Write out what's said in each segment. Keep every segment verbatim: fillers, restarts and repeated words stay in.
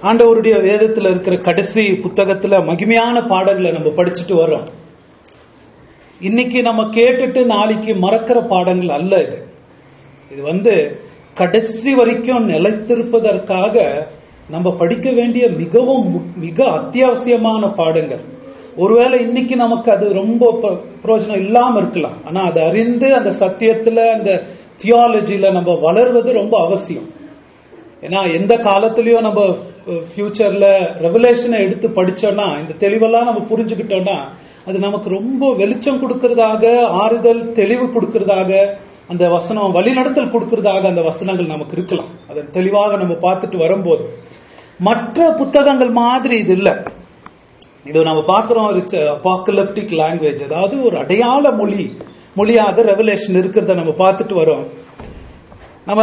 ஆண்டவருடைய வேதத்துல இருக்கிற கடைசி புத்தகத்துல மகிமையான பாடங்களை நம்ம படிச்சுட்டு வரோம். இன்னைக்கு நம்ம கேட்டுட்டு நாளைக்கு மறக்கிற பாடங்கள் அல்ல இது. இது வந்து கடைசி வரைக்கும் நிலைத்திருப்பதற்காக நம்ம படிக்க வேண்டிய மிகவும் மிக அத்தியாவசியமான பாடங்கள். ஒருவேளை இன்னைக்கு நமக்கு அது ரொம்ப பிரயோஜனம் இல்லாம இருக்கலாம், ஆனா அதை அறிந்து அந்த சத்தியத்துல அந்த தியாலஜில நம்ம வளர்வது ரொம்ப அவசியம். ஏன்னா எந்த காலத்திலயும் நம்ம ஃபியூச்சர்ல ரெவலேஷனை எடுத்து படிச்சோம்னா, இந்த தெளிவெல்லாம் நம்ம புரிஞ்சுக்கிட்டோம்னா, அது நமக்கு ரொம்ப வெளிச்சம் கொடுக்கறதாக, ஆறுதல் தெளிவு கொடுக்கறதாக, அந்த வசனம் வழிநடத்தல் கொடுக்கறதாக அந்த வசனங்கள் நமக்கு இருக்கலாம். அதை தெளிவாக நம்ம பார்த்துட்டு வரும்போது மற்ற புத்தகங்கள் மாதிரி இது இல்லை. இது நம்ம பார்க்கிறோம், அபாக்கலிப்டிக் லாங்குவேஜ், அதாவது ஒரு அடையாள மொழி மொழியாக ரெவலேஷன் இருக்கிறத நம்ம பார்த்துட்டு வரோம். நம்ம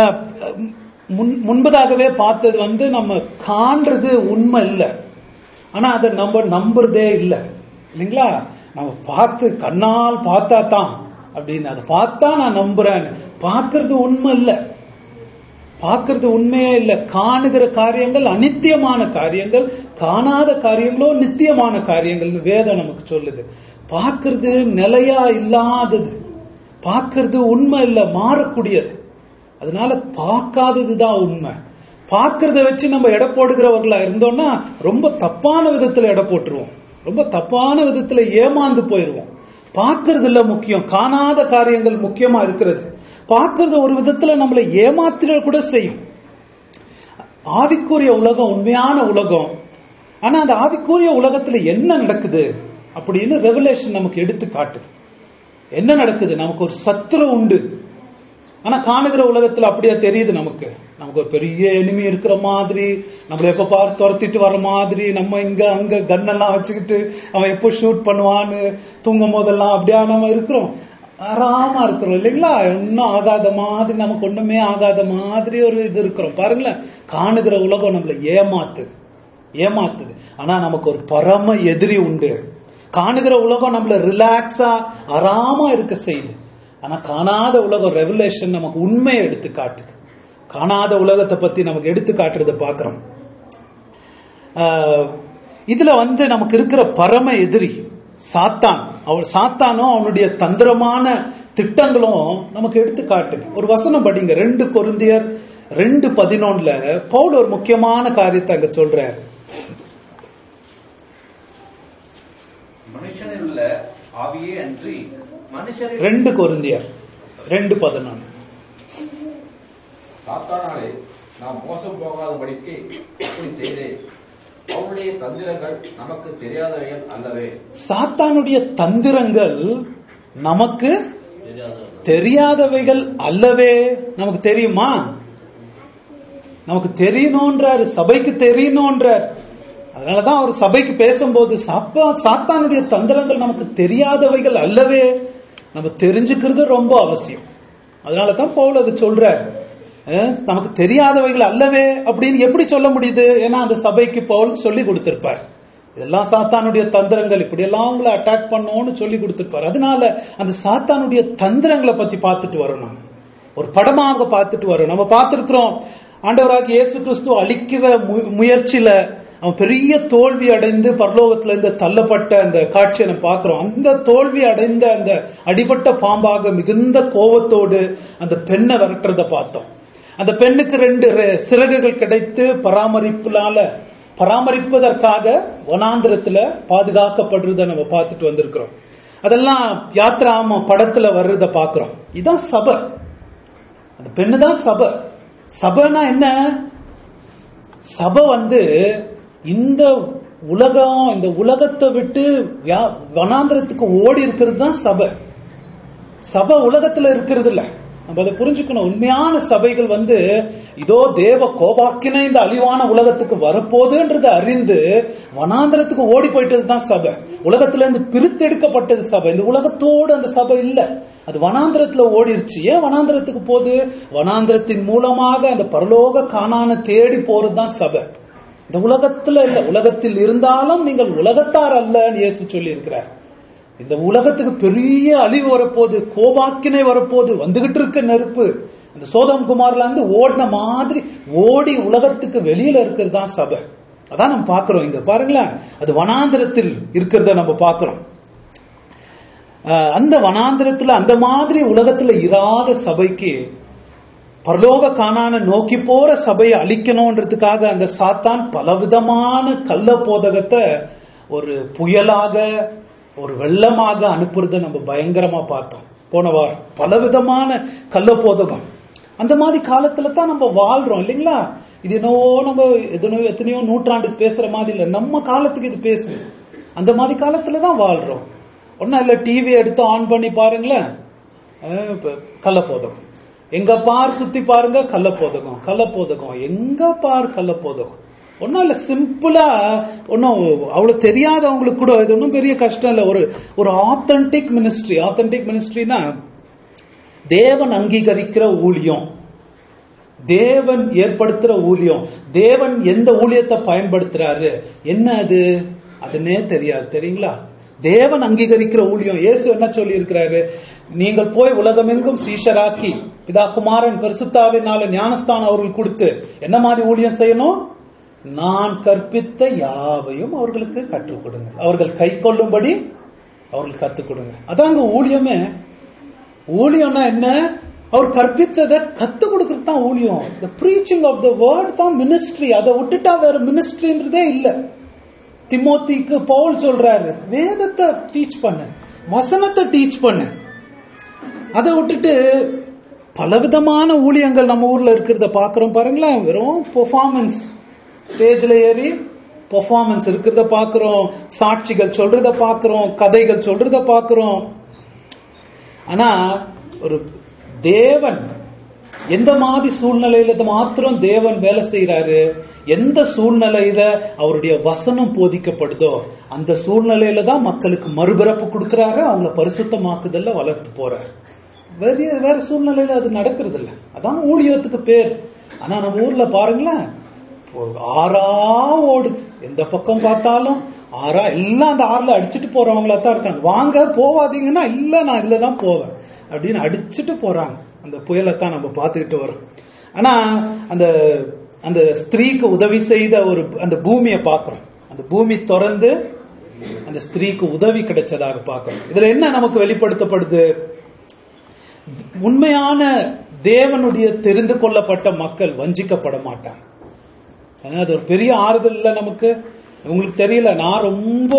முன்பதாகவே பார்த்தது வந்து நம்ம காண்றது உண்மை இல்லை, ஆனா அதை நம்ம நம்புறதே இல்லை இல்லைங்களா? நம்ம பார்த்து கண்ணால் பார்த்தா தான் அப்படின்னு, அதை பார்த்தா நான் நம்புறேன். பார்க்கறது உண்மை இல்லை, பார்க்கறது உண்மையே இல்லை. காணுகிற காரியங்கள் அநித்தியமான காரியங்கள், காணாத காரியங்களோ நித்தியமான காரியங்கள் வேதம் நமக்கு சொல்லுது. பார்க்கறது நிலையா இல்லாதது, பார்க்கறது உண்மை இல்லை, மாறக்கூடியது. அதனால பார்க்காததுதான் உண்மை. பார்க்கறத வச்சு நம்ம எடை போடுகிறவர்களா இருந்தோம்னா ரொம்ப தப்பான விதத்துல எடை போட்டுருவோம், ரொம்ப தப்பான விதத்துல ஏமாந்து போயிருவோம். பார்க்கறது இல்ல முக்கியம், காணாத காரியங்கள் முக்கியமா இருக்கிறது. பார்க்கறது ஒரு விதத்துல நம்மளை ஏமாத்திர கூட செய்யும். ஆவிக்குரிய உலகம் உண்மையான உலகம், ஆனா அந்த ஆவிக்குரிய உலகத்துல என்ன நடக்குது அப்படின்னு ரெவலேஷன் நமக்கு எடுத்து காட்டுது. என்ன நடக்குது? நமக்கு ஒரு சத்துரு உண்டு, ஆனா காணுகிற உலகத்துல அப்படியே தெரியுது. நமக்கு நமக்கு ஒரு பெரிய எனிமி இருக்கிற மாதிரி, நம்மள எப்ப பார்த்து துரத்திட்டு வர மாதிரி, நம்ம இங்க அங்க கன்னெல்லாம் வச்சுக்கிட்டு அவன் எப்போ ஷூட் பண்ணுவான்னு தூங்கும் போதெல்லாம் அப்படியா நம்ம இருக்கிறோம், ஆறாம இருக்கிறோம் இல்லைங்களா? ஒன்னும் ஆகாத மாதிரி, நமக்கு ஒண்ணுமே ஆகாத மாதிரி ஒரு இது இருக்கிறோம். பாருங்களேன், காணுகிற உலகம் நம்மள ஏமாத்துது ஏமாத்துது ஆனா நமக்கு ஒரு பரம எதிரி உண்டு. காணுகிற உலகம் நம்மள ரிலாக்ஸா ஆறாம இருக்க செய்யுது, ஆனா காணாத உலகம் ரெவலேஷன் நமக்கு உண்மையை எடுத்து காட்டுது. காணாத உலகத்தை பத்தி நமக்கு எடுத்து காட்டுறத பாக்குறோம். இதுல வந்து நமக்கு இருக்கிற பரம எதிரி சாத்தான். அவள் சாத்தானும் அவனுடைய தந்திரமான திட்டங்களும் நமக்கு எடுத்து காட்டுது. ஒரு வசனம் படிங்க, ரெண்டு கொரிந்தியர் ரெண்டு பதினொன்னுல பவுல் ஒரு முக்கியமான காரியத்தை அங்க சொல்றார். மனுஷனில் உள்ள ஆவியே அன்றி மனுஷரில் ரெண்டு கொரிந்தியர் ரெண்டு பதினொன்னு. சாத்தானாலே நாம் மோசம் போகாதபடிக்கு அப்படி செய்தேன். அவனுடைய தந்திரங்கள் நமக்கு தெரியாதவைகள் அல்லவே. சாத்தானுடைய தந்திரங்கள் நமக்கு தெரியாதவைகள் அல்லவே. நமக்கு தெரியுமா? நமக்கு தெரியணும்ன்றாரு, சபைக்கு தெரியணும்ன்றார். அதனாலதான் அவர் சபைக்கு பேசும்போது சாத்தானுடைய தந்திரங்கள் நமக்கு தெரியாதவைகள் அல்லவே, நம்ம தெரிஞ்சுக்கிறது ரொம்ப அவசியம். அதனாலதான் பவுல் அது சொல்றார், நமக்கு தெரியாதவைகள் அல்லவே அப்படின்னு எப்படி சொல்ல முடியுது? ஏன்னா அந்த சபைக்கு பவுல் சொல்லி கொடுத்திருப்பார், இதெல்லாம் சாத்தானுடைய தந்திரங்கள், இப்படி எல்லாம் உங்களை அட்டாக் பண்ணோம்னு சொல்லி கொடுத்திருப்பார். அதனால அந்த சாத்தானுடைய தந்திரங்களை பத்தி பார்த்துட்டு வரணும், ஒரு படமாக பார்த்துட்டு வரும். நம்ம பார்த்திருக்கிறோம், ஆண்டவராகிய இயேசு கிறிஸ்து அழிக்கிற முயற்சியில அவன் பெரிய தோல்வி அடைந்து பரலோகத்துல இருந்து தள்ளப்பட்ட அந்த காட்சியை நம்ம பார்க்கிறோம். அந்த தோல்வி அடைந்த அந்த அடிபட்ட பாம்பாக மிகுந்த கோபத்தோடு அந்த பெண்ணை விரட்டுறத பார்த்தோம். அந்த பெண்ணுக்கு ரெண்டு சிறகுகள் கிடைத்து பராமரிப்புனால பராமரிப்பதற்காக வனாந்திரத்துல பாதுகாக்கப்படுறத நம்ம பார்த்துட்டு வந்திருக்கிறோம். அதெல்லாம் யாத்ராம படத்துல வர்றத பாக்குறோம். இதுதான் சபை, அந்த பெண்ணு தான் சபை. சபைனா என்ன? சபை வந்து இந்த உலகம், இந்த உலகத்தை விட்டு வனாந்திரத்துக்கு ஓடி இருக்கிறது தான் சபை. சபை உலகத்துல இருக்கிறது இல்ல, நம்ம அதை புரிஞ்சுக்கணும். உண்மையான சபைகள் வந்து இதோ தேவ கோபாக்கின இந்த அழிவான உலகத்துக்கு வரப்போகுதுன்றதை அறிந்து வனாந்திரத்துக்கு ஓடி போயிட்டது தான் சபை. உலகத்துல இருந்து பிரித்தெடுக்கப்பட்டது சபை. இந்த உலகத்தோடு அந்த சபை இல்ல, அது வனாந்திரத்துல ஓடிருச்சு. ஏன் வனாந்திரத்துக்கு போகுது? வனாந்திரத்தின் மூலமாக அந்த பரலோக கானானை தேடி போறதுதான் சபை. இந்த உலகத்துல இல்ல, உலகத்தில் இருந்தாலும் நீங்கள் உலகத்தார் அல்லன்னு இயேசு சொல்லி இருக்கிறார். இந்த உலகத்துக்கு பெரிய அழிவு வரப்போகுது, கோபாக்கினை வரப்போகுது, வந்துகிட்டு இருக்க நெருப்பு. அந்த சோதம் குமார்ல இருந்து ஓடின மாதிரி ஓடி உலகத்துக்கு வெளியில இருக்கிறது தான் சபை. அதான் நம்ம பாக்குறோம் இங்க பாருங்களேன். அது வனாந்திரத்தில் இருக்கிறத நம்ம பாக்குறோம். அந்த வனாந்திரத்துல அந்த மாதிரி உலகத்துல இராத சபைக்கு பரலோக கானானை நோக்கி போற சபையை அழிக்கணும்ன்றதுக்காக அந்த சாத்தான் பலவிதமான கள்ள போதகத்தை ஒரு புயலாக ஒரு வெள்ளமாக அனுப்புறத நம்ம பயங்கரமா பார்த்தோம் போன வாரம். பலவிதமான கள்ள போதகம். அந்த மாதிரி காலத்துல தான் நம்ம வாழ்றோம் இல்லைங்களா? இது என்னவோ நம்ம எத்தனையோ எத்தனையோ நூற்றாண்டுக்கு பேசுற மாதிரி இல்ல, நம்ம காலத்துக்கு இது பேசுது. அந்த மாதிரி காலத்துலதான் வாழ்றோம். ஒன்னும் இல்ல, டிவி எடுத்து ஆன் பண்ணி பாருங்களேன், கள்ள போதகம். எங்க பார் சுத்தி பாருங்க, கள்ள போதகம் கள்ள போதகம் எங்க பார் கள்ள போதகம். ஒன்னும் இல்ல, சிம்பிளா ஒன்னும் அவ்வளவு தெரியாதவங்களுக்கு கூட இது ஒன்னும் பெரிய கஷ்டம் இல்ல. ஒரு ஒரு ஆத்தென்டிக் மினிஸ்ட்ரி. ஆத்தென்டிக் மினிஸ்ட்ரினா தேவன் அங்கீகரிக்கிற ஊழியம், தேவன் ஏற்படுத்துற ஊழியம். தேவன் எந்த ஊழியத்தை பயன்படுத்துறாரு, என்ன அது அதுன்னே தெரியாது தெரியுங்களா? தேவன் அங்கீகரிக்கிற ஊழியம். இயேசு என்ன சொல்லி இருக்கிறாரு? நீங்கள் போய் உலகமெங்கும் சீஷராக்கி பிதா குமாரன் பரிசுத்தாவினால ஞானஸ்தானம் அவர்கள் கொடுத்து என்ன மாதிரி ஊழியம் செய்யணும்? நான் கற்பித்த யாவையும் அவர்களுக்கு கற்றுக் கொடுங்க, அவர்கள் கை கொள்ளும்படி அவர்கள் கத்துக் கொடுங்க. அதாங்க ஊழியமே. ஊழியம்னா என்ன? அவர் கற்பித்ததை கத்துக் கொடுக்கறது தான் ஊழியம். the preaching of the word தான் மினிஸ்ட்ரி. அதை விட்டுட்டா வேற மினிஸ்ட்ரின்றதே இல்ல. திமோத்திக்கு பவுல் சொல்றாரு, வேதத்தை டீச் பண்ணு, வசனத்தை டீச் பண்ணு. அதை விட்டுட்டு பலவிதமான ஊழியங்கள் நம்ம ஊர்ல இருக்கிறத பாக்குறோம் பாருங்களேன். வெறும் பெர்ஃபார்மன்ஸ், ஸ்டேஜ்ல ஏறி பெர்ஃபார்மன்ஸ் இருக்கிறத பாக்குறோம், சாட்சிகள் சொல்றத பாக்குறோம், கதைகள் சொல்றத பாக்குறோம். ஆனா ஒரு தேவன் எந்த மாதிரி சூழ்நிலையில மாத்திரம் தேவன் வேலை செய்யறாரு, எந்த சூழ்நிலையில அவருடைய வசனம் போதிக்கப்படுதோ அந்த சூழ்நிலையில தான் மக்களுக்கு மறுபிறப்பு கொடுக்கிறாரு, அவங்கள பரிசுத்தமாக்குதல்ல வளர்த்து போறாரு. வேற வேற சூழ்நிலையில அது நடக்கிறது இல்ல. அதான் ஊழியத்துக்கு பேர். ஆனா நம்ம ஊர்ல பாருங்களேன், ஆறா ஓடுது, எந்த பக்கம் பார்த்தாலும் ஆறா. எல்லாம் அந்த ஆறுல அடிச்சுட்டு போறவங்களா தான் இருக்காங்க. வாங்க போவாதீங்கன்னா இல்ல நான் இதுலதான் போவேன் அப்படின்னு அடிச்சுட்டு போறாங்க. அந்த புயலைத்தான் நம்ம பார்த்துக்கிட்டு வரோம். ஆனா அந்த அந்த ஸ்திரீக்கு உதவி செய்த ஒரு அந்த பூமியை பார்க்கிறோம். அந்த பூமி திறந்து அந்த ஸ்திரீக்கு உதவி கிடைச்சதாக பார்க்கிறோம். இதுல என்ன நமக்கு வெளிப்படுத்தப்படுது? உண்மையான தேவனுடைய தெரிந்து கொள்ளப்பட்ட மக்கள் வஞ்சிக்கப்பட மாட்டாங்க. அது ஒரு பெரிய ஆறுதல் இல்ல நமக்கு. உங்களுக்கு தெரியல, நான் ரொம்ப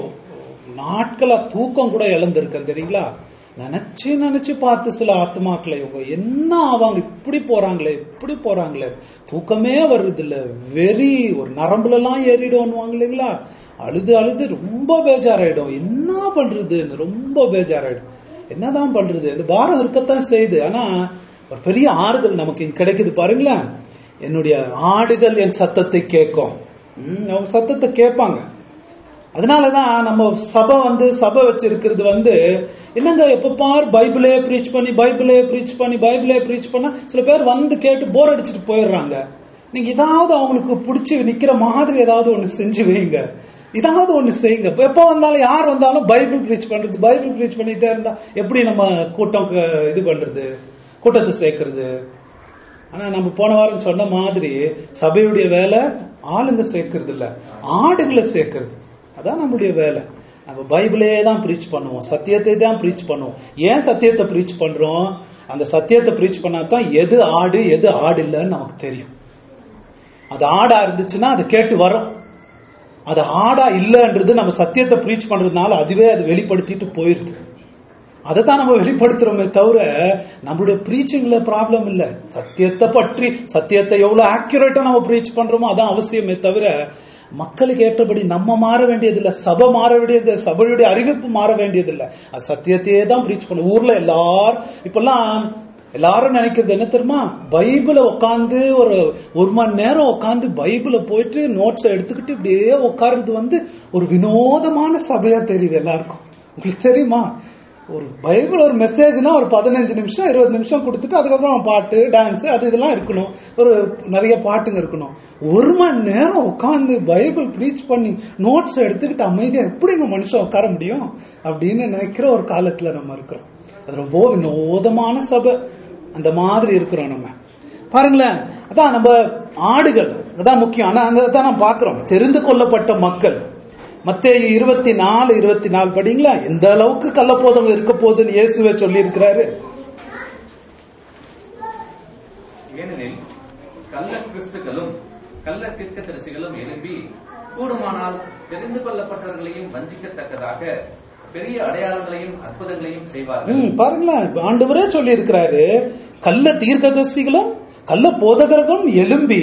நாட்களா தூக்கம் கூட இழந்திருக்கேன் தெரியுங்களா? நினைச்சு நினைச்சு பார்த்து சில ஆத்மாக்களை இவங்க என்ன ஆவாங்க, இப்படி போறாங்களே இப்படி போறாங்களே, தூக்கமே வருது இல்ல, வெறி ஒரு நரம்புல எல்லாம் ஏறிடும் இல்லைங்களா? அழுது அழுது ரொம்ப பேஜாராயிடும். என்ன பண்றதுன்னு ரொம்ப பேஜாராயிடும். என்னதான் பண்றது? இந்த பாரம் இருக்கத்தான் செய்யுது. ஆனா ஒரு பெரிய ஆறுதல் நமக்கு கிடைக்குது பாருங்களேன். என்னுடைய ஆடுகள் என் சத்தத்தை கேட்கும். அவங்க சத்தத்தை கேட்பாங்க. அதனாலதான் நம்ம சபை வந்து சபை வச்சிருக்கிறது வந்து என்னங்க, எப்ப பார் பைபிளே பிரீச் பண்ணி பைபிளே பிரீச் பண்ணி பைபிளே பிரீச் பண்ணா சில பேர் வந்து கேட்டு போர் அடிச்சுட்டு போயிடுறாங்க. நீங்க ஏதாவது அவங்களுக்கு பிடிச்சி நிக்கிற மாதிரி ஏதாவது ஒண்ணு செஞ்சு வைங்க, ஏதாவது ஒண்ணு செய்யுங்க. எப்ப வந்தாலும் யார் வந்தாலும் பைபிள் பிரீச் பண்றது, பைபிள் பிரீச் பண்ணிட்டே இருந்தா எப்படி நம்ம கூட்டம் இது பண்றது, கூட்டத்தை சேர்க்கறது? ஆனா நம்ம போன வாரம் சொன்ன மாதிரி சபையுடைய வேலை ஆளுங்க சேர்க்கறது இல்ல, ஆடுகளை சேர்க்கறது. அதான் நம்முடைய வேலை. நம்ம பைபிளே தான் பிரீச் பண்ணுவோம், சத்தியத்தை தான் பிரீச் பண்ணுவோம். ஏன் சத்தியத்தை பிரீச் பண்றோம்? அந்த சத்தியத்தை பிரீச் பண்ணாதான் எது ஆடு எது ஆடு இல்லைன்னு நமக்கு தெரியும். அது ஆடா இருந்துச்சுன்னா அதை கேட்டு வரும். அது ஆடா இல்லைன்றது நம்ம சத்தியத்தை பிரீச் பண்றதுனால அதுவே அது வெளிப்படுத்திட்டு போயிருது. அதை தான் நம்ம வெளிப்படுத்துறோமே தவிர நம்மளுடைய பிரீச்சிங்ல ப்ராப்ளம் இல்ல. சத்தியத்தை பற்றி சத்தியத்தை எவ்வளவு ஆக்யூரேட்டா நம்ம பிரீச் பண்றோமோ அதான் அவசியமே தவிர மக்களுக்கு ஏற்றபடி நம்ம மாற வேண்டியதில்லை, சபை மாற வேண்டியது, சபையுடைய அறிவிப்பு மாற வேண்டியதில்லை. அது சத்தியத்தையே தான் பிரீச் பண்ணும். ஊர்ல எல்லாரும் இப்பெல்லாம் எல்லாரும் நினைக்கிறது என்ன தெரியுமா? பைபிளை உட்காந்து ஒரு ஒரு மணி நேரம் உட்காந்து பைபிளை போயிட்டு நோட்ஸ் எடுத்துக்கிட்டு இப்படியே உட்காருறது வந்து ஒரு வினோதமான சபையா தெரியுது எல்லாருக்கும். உங்களுக்கு தெரியுமா? ஒரு பைபிள் ஒரு மெசேஜ்னா ஒரு பதினஞ்சு நிமிஷம் இருபது நிமிஷம் கொடுத்துட்டு அதுக்கப்புறம் பாட்டு டான்ஸ் அது இதெல்லாம் இருக்கணும், ஒரு நிறைய பாட்டுங்க இருக்கணும். ஒரு மணி நேரம் உட்காந்து பைபிள் பிரீச் பண்ணி நோட்ஸ் எடுத்துக்கிட்டு அமைதியா எப்படிங்க மனுஷன் உட்கார முடியும் அப்படின்னு நினைக்கிற ஒரு காலத்துல நம்ம இருக்கிறோம். அது ரொம்ப வினோதமான சபை. அந்த மாதிரி இருக்கிறோம் நம்ம. பாருங்களேன், அதான் நம்ம ஆடுகள் அதான் முக்கியம். ஆனா அதான் நாம் பார்க்கிறோம், தெரிந்து கொள்ளப்பட்ட மக்கள். மத்தேயு இருபத்தி நாலு இருபத்தி நாலு படிங்களா? எந்த அளவுக்கு கள்ளப்போதகம் இருக்க போகுதுன்னு இயேசுவே சொல்லி இருக்கிறாரு. ஏனெனில் கள்ள கிறிஸ்துக்களும் கள்ள தீர்க்கதரிசிகளும் எழும்பி கூடுமானால் தெரிந்து கொள்ளப்பட்டவர்களையும் வஞ்சிக்கத்தக்கதாக பெரிய அடையாளங்களையும் அற்புதங்களையும் செய்வார்கள். ம், பாருங்களேன், ஆண்டவரே சொல்லி இருக்கிறாரு, கள்ள தீர்க்கதரிசிகளும் கள்ள போதகர்களும் எழும்பி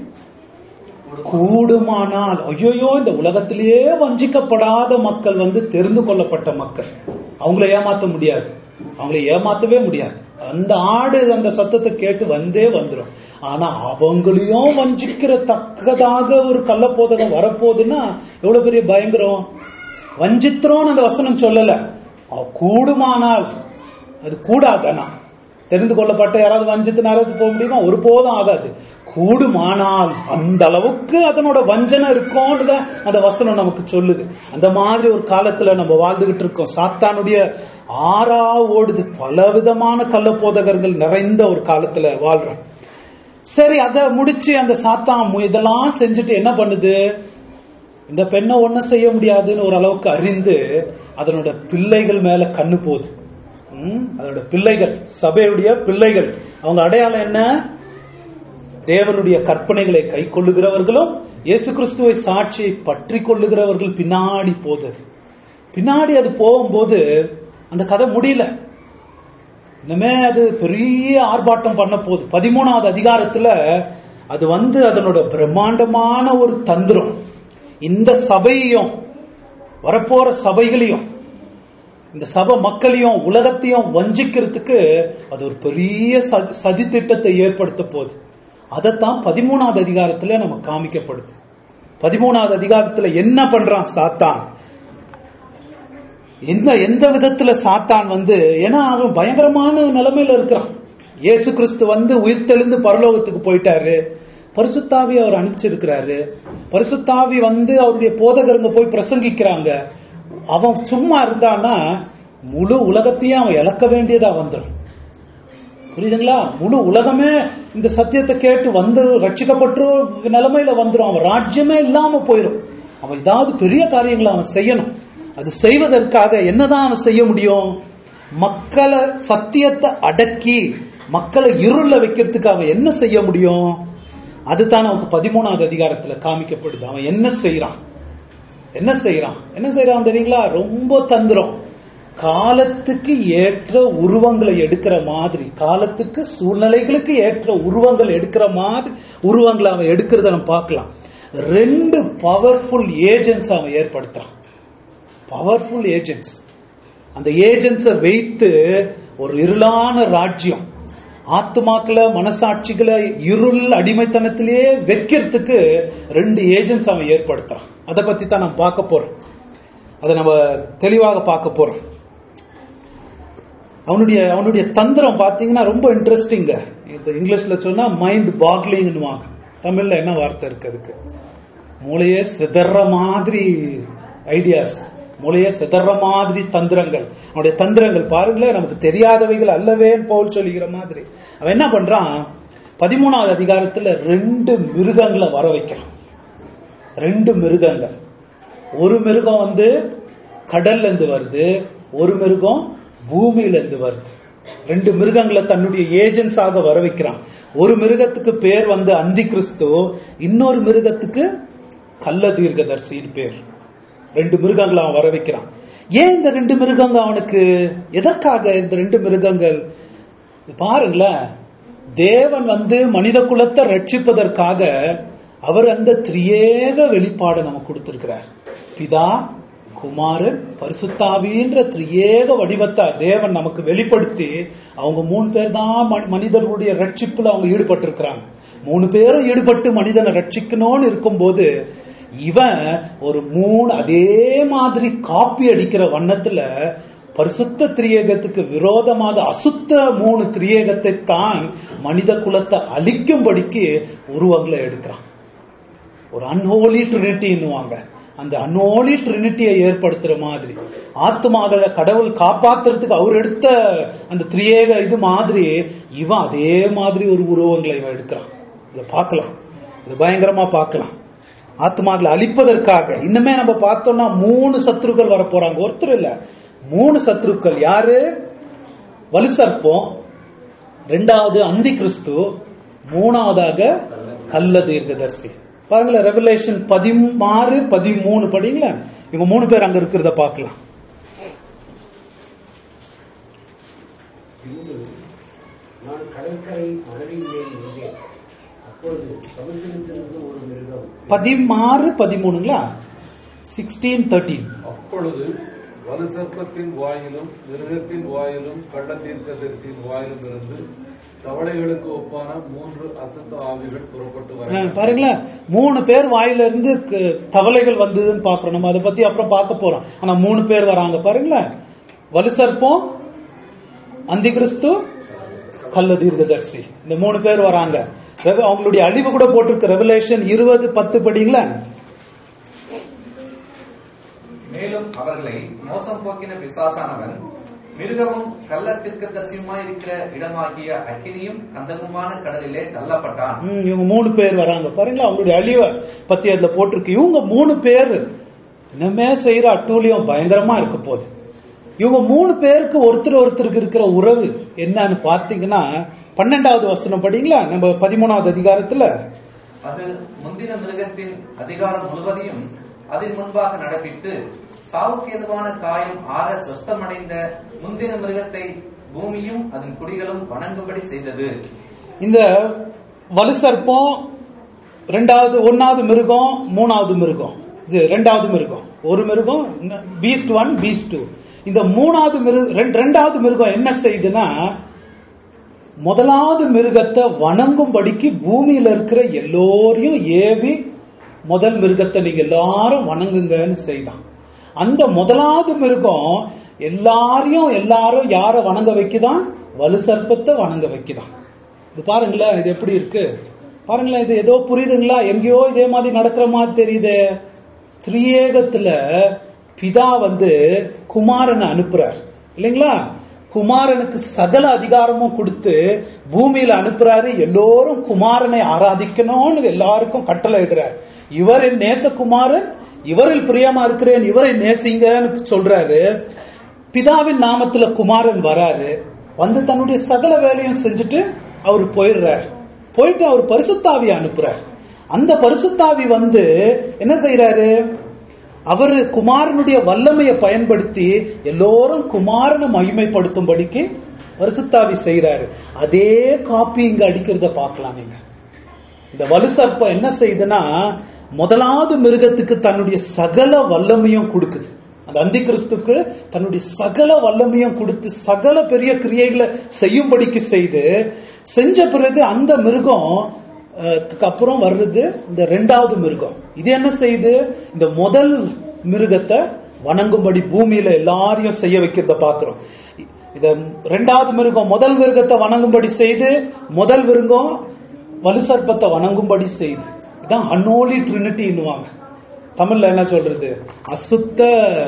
கூடுமானால், ஐயோ இந்த உலகத்திலேயே வஞ்சிக்கப்படாத மக்கள் வந்து தெரிந்து கொள்ளப்பட்ட மக்கள், அவங்கள ஏமாத்த முடியாது, அவங்கள ஏமாத்தவே முடியாது. அந்த ஆடு அந்த சத்தத்தை கேட்டு வந்தே வந்துடும். ஆனா அவங்களையும் வஞ்சிக்கிற தக்கதாக ஒரு கள்ள போதகம் வரப்போகுதுன்னா எவ்வளவு பெரிய பயங்கரம். வஞ்சித்திரோன்னு அந்த வசனம் சொல்லல, கூடுமானால். அது கூடாதானா? தெரிந்து கொள்ளப்பட்ட யாராவது வஞ்சித்து நேரத்து போக முடியுமா? ஒரு போதும் ஆகாது. கூடுமானால் அந்த அளவுக்கு அதனோட வஞ்சனை இருக்கும்னு தான் அந்த வசனம் நமக்கு சொல்லுது. அந்த மாதிரி ஒரு காலத்துல நம்ம வாழ்ந்துகிட்டு இருக்கோம். சாத்தானுடைய ஆறா ஓடுது, பல விதமான கள்ள போதகர்கள் நிறைந்த ஒரு காலத்துல வாழ்றோம். சரி, அதை முடிச்சு அந்த சாத்தான் இதெல்லாம் செஞ்சுட்டு என்ன பண்ணுது? இந்த பெண்ணை ஒன்னும் செய்ய முடியாதுன்னு ஒரு அளவுக்கு அறிந்து அதனோட பிள்ளைகள் மேல கண்ணு போகுது. அதோட பிள்ளைகள், சபையுடைய பிள்ளைகள், அவங்க அடையாளம் என்ன? தேவனுடைய கற்பனைகளை கை கொள்ளுகிறவர்களும் இயேசு கிறிஸ்துவை சாட்சியை பற்றி கொள்ளுகிறவர்கள் பின்னாடி போகுது. பின்னாடி அது போகும்போது அந்த கதை முடியல. இனிமே அது பெரிய ஆர்ப்பாட்டம் பண்ண போகுது. பதிமூணாவது அதிகாரத்துல அது வந்து அதனோட பிரம்மாண்டமான ஒரு தந்திரம், இந்த சபையையும் வரப்போற சபைகளையும் இந்த சபை மக்களையும் உலகத்தையும் வஞ்சிக்கிறதுக்கு அது ஒரு பெரிய சதி திட்டத்தை ஏற்படுத்த போகுது. அதைத்தான் பதிமூணாவது அதிகாரத்துல நம்ம காமிக்கப்படுது. பதிமூணாவது அதிகாரத்துல என்ன பண்றான் சாத்தான்? எந்த எந்த விதத்துல சாத்தான் வந்து, ஏன்னா அவன் பயங்கரமான நிலைமையில இருக்கிறான். இயேசு கிறிஸ்து வந்து உயிர்த்தெழுந்து பரலோகத்துக்கு போயிட்டாரு, பரிசுத்தாவி அவர் அனுப்பிச்சிருக்கிறாரு, பரிசுத்தாவி வந்து அவருடைய போதகருங்க போய் பிரசங்கிக்கிறாங்க. அவன் சும்மா இருந்தான்னா முழு உலகத்தையும் அவன் இழக்க வேண்டியதா வந்துடும். புரியுதுங்களா? முழு உலகமே இந்த சத்தியத்தை கேட்டு வந்து ரட்சிக்கப்பட்டு நிலைமையில வந்துடும். அவன் ராஜ்யமே இல்லாம போயிடும். அவன் ஏதாவது பெரிய காரியங்களை அவன் செய்யணும். அது செய்வதற்காக என்னதான் அவன் செய்ய முடியும்? மக்களை சத்தியத்தை அடக்கி மக்களை இருள வைக்கிறதுக்கு அவன் என்ன செய்ய முடியும்? அதுதான் நமக்கு பதிமூணாவது அதிகாரத்துல காமிக்கப்படுது. அவன் என்ன செய்யறான்? என்ன செய்யறான் என்ன செய்யறான் தெரியுங்களா? ரொம்ப தந்திரம். காலத்துக்கு ஏற்ற உருவங்களை எடுக்கிற மாதிரி, காலத்துக்கு சூழ்நிலைகளுக்கு ஏற்ற உருவங்கள் எடுக்கிற மாதிரி உருவங்களை அவன் எடுக்கிறத நம்ம பார்க்கலாம். ரெண்டு பவர்ஃபுல் ஏஜென்ட்ஸ் அவன் ஏற்படுத்துறான். Powerful agents. அந்த ஏஜென்ட்ஸை வைத்து ஒரு இருளான ராஜ்யம், ஆத்மாக்களை மனசாட்சிகளை இருள் அடிமைத்தனத்திலேயே வைக்கிறதுக்கு ரெண்டு ஏஜென்ட்ஸ் அவன் ஏற்படுத்துறான். அதை பத்தி தான் நம்ம பார்க்க போறோம். அதை நம்ம தெளிவாக பார்க்க போறோம். அவனுடைய அவனுடைய தந்திரம் பாத்தீங்கன்னா ரொம்ப இன்ட்ரெஸ்டிங்க. இந்த இங்கிலீஷ்ல சொன்னா மைண்ட் பாக்லிங்னுவாங்க. தமிழ்ல என்ன வார்த்தை இருக்கு அதுக்கு? மூளையே சிதற மாதிரி ஐடியாஸ், மூளையே சிதற மாதிரி தந்திரங்கள். அவனுடைய தந்திரங்கள் பாருங்களேன், நமக்கு தெரியாதவைகள் அல்லவே பவுல் சொல்லிக்கிற மாதிரி. அவன் என்ன பண்றான்? பதிமூணாவது அதிகாரத்துல ரெண்டு மிருகங்களை வர வைக்கிறான். ரெண்டு மிருகங்கள். ஒரு மிருகம் வந்து கடல்ல இருந்து வருது, ஒரு மிருகம் பூமியில இருந்து வருது. ரெண்டு மிருகங்களை தன்னுடைய ஏஜென்ட்ஸாக வர வைக்கிறான். ஒரு மிருகத்துக்கு பேர் வந்து அந்தி கிறிஸ்து, இன்னொரு மிருகத்துக்கு கள்ள தீர்க்கதரிசின்னு பேர். ரெண்டு மிருகங்களை அவன் வர வைக்கிறான். ஏன் இந்த ரெண்டு மிருகங்கள் அவனுக்கு? எதற்காக இந்த ரெண்டு மிருகங்கள்? பாருங்களேன், தேவன் வந்து மனித குலத்தை ரட்சிப்பதற்காக அவர் அந்த திரியேக வெளிப்பாடு நமக்கு கொடுத்திருக்கிறார். பிதா, குமாரன், பரிசுத்தாவின்ற திரியேக வடிவத்தை தேவன் நமக்கு வெளிப்படுத்தி, அவங்க மூணு பேர் தான் மனிதர்களுடைய ரட்சிப்புல அவங்க ஈடுபட்டு இருக்கிறாங்க. மூணு பேரும் ஈடுபட்டு மனிதனை ரட்சிக்கணும்னு இருக்கும்போது இவன் ஒரு மூணு அதே மாதிரி காப்பி அடிக்கிற வண்ணத்துல பரிசுத்த திரியேகத்துக்கு விரோதமாக அசுத்த மூணு திரியேகத்தை தான் மனித குலத்தை அழிக்கும்படிக்கு உருவங்களை எடுக்கிறான். ஒரு அன்ஹோலி ட்ரினிட்டின்னுவாங்க. அந்த அன்ஹோலி ட்ரினிட்டியை ஏற்படுத்துற மாதிரி ஆத்மாக்களை கடவுள் காப்பாத்துறதுக்கு அவர் எடுத்த அந்த திரியேக இது மாதிரி இவன் அதே மாதிரி ஒரு உருவங்களை இவன் எடுக்கிறான். இதை பார்க்கலாம். இது பயங்கரமா பார்க்கலாம். ஆத்மாக்களை அழிப்பதற்காக இன்னுமே நம்ம பார்த்தோம்னா மூணு சத்துருக்கள் வர போறாங்க. ஒருத்தர் இல்ல, மூணு சத்துருக்கள். யாரு? வலுசர்ப்பம், ரெண்டாவது அந்தி கிறிஸ்து, மூணாவதாக கள்ள தீர்க்கதரிசி. பாருங்களேன், ரெவலேஷன் பதினாறு பதிமூணு படிங்களா. இவங்க மூணு பேர் அங்க இருக்கிறத பார்க்கலாம். நான் கடற்கரை மணலின் மேல் இருந்தேன். அப்பொழுது சமுத்திரத்திலிருந்து ஒரு மிருகம் பதினாறு பதிமூணுங்களா, சிக்ஸ்டீன் தேர்ட்டீன். அப்பொழுது வலுசர்ப்பத்தின் வாயிலும் மிருகத்தின் வாயிலும் கள்ள தீர்க்கதரிசியின் வாயிலும் இருந்து தவளைகளுக்கு ஒப்பான மூன்று அசுத்த ஆவிகள் புறப்பட்டு வர. பாருங்களேன், மூணு பேர் வாயில இருந்து தவளைகள் வந்ததுன்னு பாக்குறோம். நம்ம அதை பத்தி அப்புறம் பார்க்க போறோம். ஆனா மூணு பேர் வராங்க பாருங்களேன். வலுசர்ப்பம், அந்தி கிறிஸ்து, கள்ள தீர்க்கதரிசி, இந்த மூணு பேர் வராங்க. அவங்களுடைய அழிவு கூட போட்டிருக்கு. ரெவலேஷன் இருபது பத்து படிங்களா. மேலும் அவர்களை மோசம் போக்கின பிசாசானவன் மிருகமும் கள்ள தீர்க்கதரிசியுமாய் இருக்கிற இடமாகிய அக்கினியும் கந்தகமான கடலிலே தள்ளப்பட்டான். இவங்க மூணு பேர் வராங்க பாருங்களா. அவங்களுடைய அழிவை பத்தி அதுல போட்டிருக்கு. இவங்க மூணு பேர் இன்னமே செய்யற அட்டூழியம் பயங்கரமா இருக்க போகுது. இவங்க மூணு பேருக்கு ஒருத்தர் ஒருத்தருக்கு இருக்கிற உறவு என்னன்னு பாத்தீங்கன்னா, பன்னெண்டாவது வசனம் படிங்களா, நம்ம பதிமூணாவது அதிகாரத்துல. அது முந்தின மிருகத்தின் அதிகாரம் முழுவதையும் அதன் முன்பாக நடப்பித்து சாவுக்கு எதுவான காயம் ஆற சொஸ்தமடைந்த முந்தின மிருகத்தை பூமியும் அதன் குடிகளும் வணங்கும்படி செய்தது. இந்த வலுசர்ப்பம் ரெண்டாவது, ஒன்னாவது மிருகம், மூணாவது மிருகம், இது ரெண்டாவது மிருகம். ஒரு மிருகம் பீஸ்ட் ஒன், பீஸ்ட் டூ. இந்த மூணாவது மிருகம், ரெண்டாவது மிருகம் என்ன செய்யுதுன்னா, முதலாவது மிருகத்தை வணங்கும்படிக்கு பூமியில இருக்கிற எல்லோரையும் ஏவி முதல் மிருகத்தை நீங்க எல்லாரும் வணங்குங்கன்னு செய்தான். அந்த முதலாவது மிருகம் எல்லாரையும் எல்லாரும் யார வணங்க வைக்குதான்? வலுசர்ப்பத்தை வணங்க வைக்குதான். இது பாருங்களேன், இது எப்படி இருக்கு பாருங்களேன். இது ஏதோ புரியுதுங்களா? எங்கேயோ இதே மாதிரி நடக்கிற மாதிரி தெரியுது. திரியேகத்துல பிதா வந்து குமாரனை அனுப்புறார் இல்லைங்களா? குமாரனுக்கு சகல அதிகாரமும் கொடுத்து பூமியில அனுப்புறாரு. எல்லோரும் குமாரனை ஆராதிக்கணும்னு எல்லாருக்கும் கட்டளை இடுறார். இவர் என் நேசகுமாரன், இவரில் பிரியமா இருக்கிறேன், இவரை நேசிங்கன்னு சொல்றாரு. பிதாவின் நாமத்துல குமாரன் வராரு. வந்து தன்னுடைய சகல வேலையும் செஞ்சுட்டு அவர் போயிடுறார். போயிட்டு அவர் பரிசுத்தாவி அனுப்புறார். அந்த பரிசுத்தாவி வந்து என்ன செய்யறாரு? அவரு குமாரனுடைய வல்லமையை பயன்படுத்தி எல்லோரும் குமாரனை மகிமைப்படுத்தும்படிக்கு பரிசுத்தாவி செய்யறாரு. அதே காப்பி இங்க அடிக்கிறத பார்க்கலாம் நீங்க. இந்த வலுசர்ப்பம் என்ன செய்யுதுன்னா, முதலாவது மிருகத்துக்கு தன்னுடைய சகல வல்லமையும் கொடுக்குது. அந்த அந்தி கிறிஸ்துக்கு தன்னுடைய சகல வல்லமையும் கொடுத்து சகல பெரிய கிரியைகளை செய்யும்படிக்கு செய்து செஞ்ச பிறகு அந்த மிருகம் அப்புறம் வர்றது இந்த ரெண்டாவது மிருகம். இது என்ன செய்யுது? இந்த முதல் மிருகத்தை வணங்கும்படி பூமியில எல்லாரையும் செய்ய வைக்கிறத பாக்குறோம். இத ரெண்டாவது மிருகம் முதல் மிருகத்தை வணங்கும்படி செய்து முதல் மிருகம் வலுசர்ப்பத்தை வணங்கும்படி செய்து. இதான் அன்ஹோலி ட்ரினிட்டின்னுவாங்க. தமிழ்ல என்ன சொல்றது? அசுத்த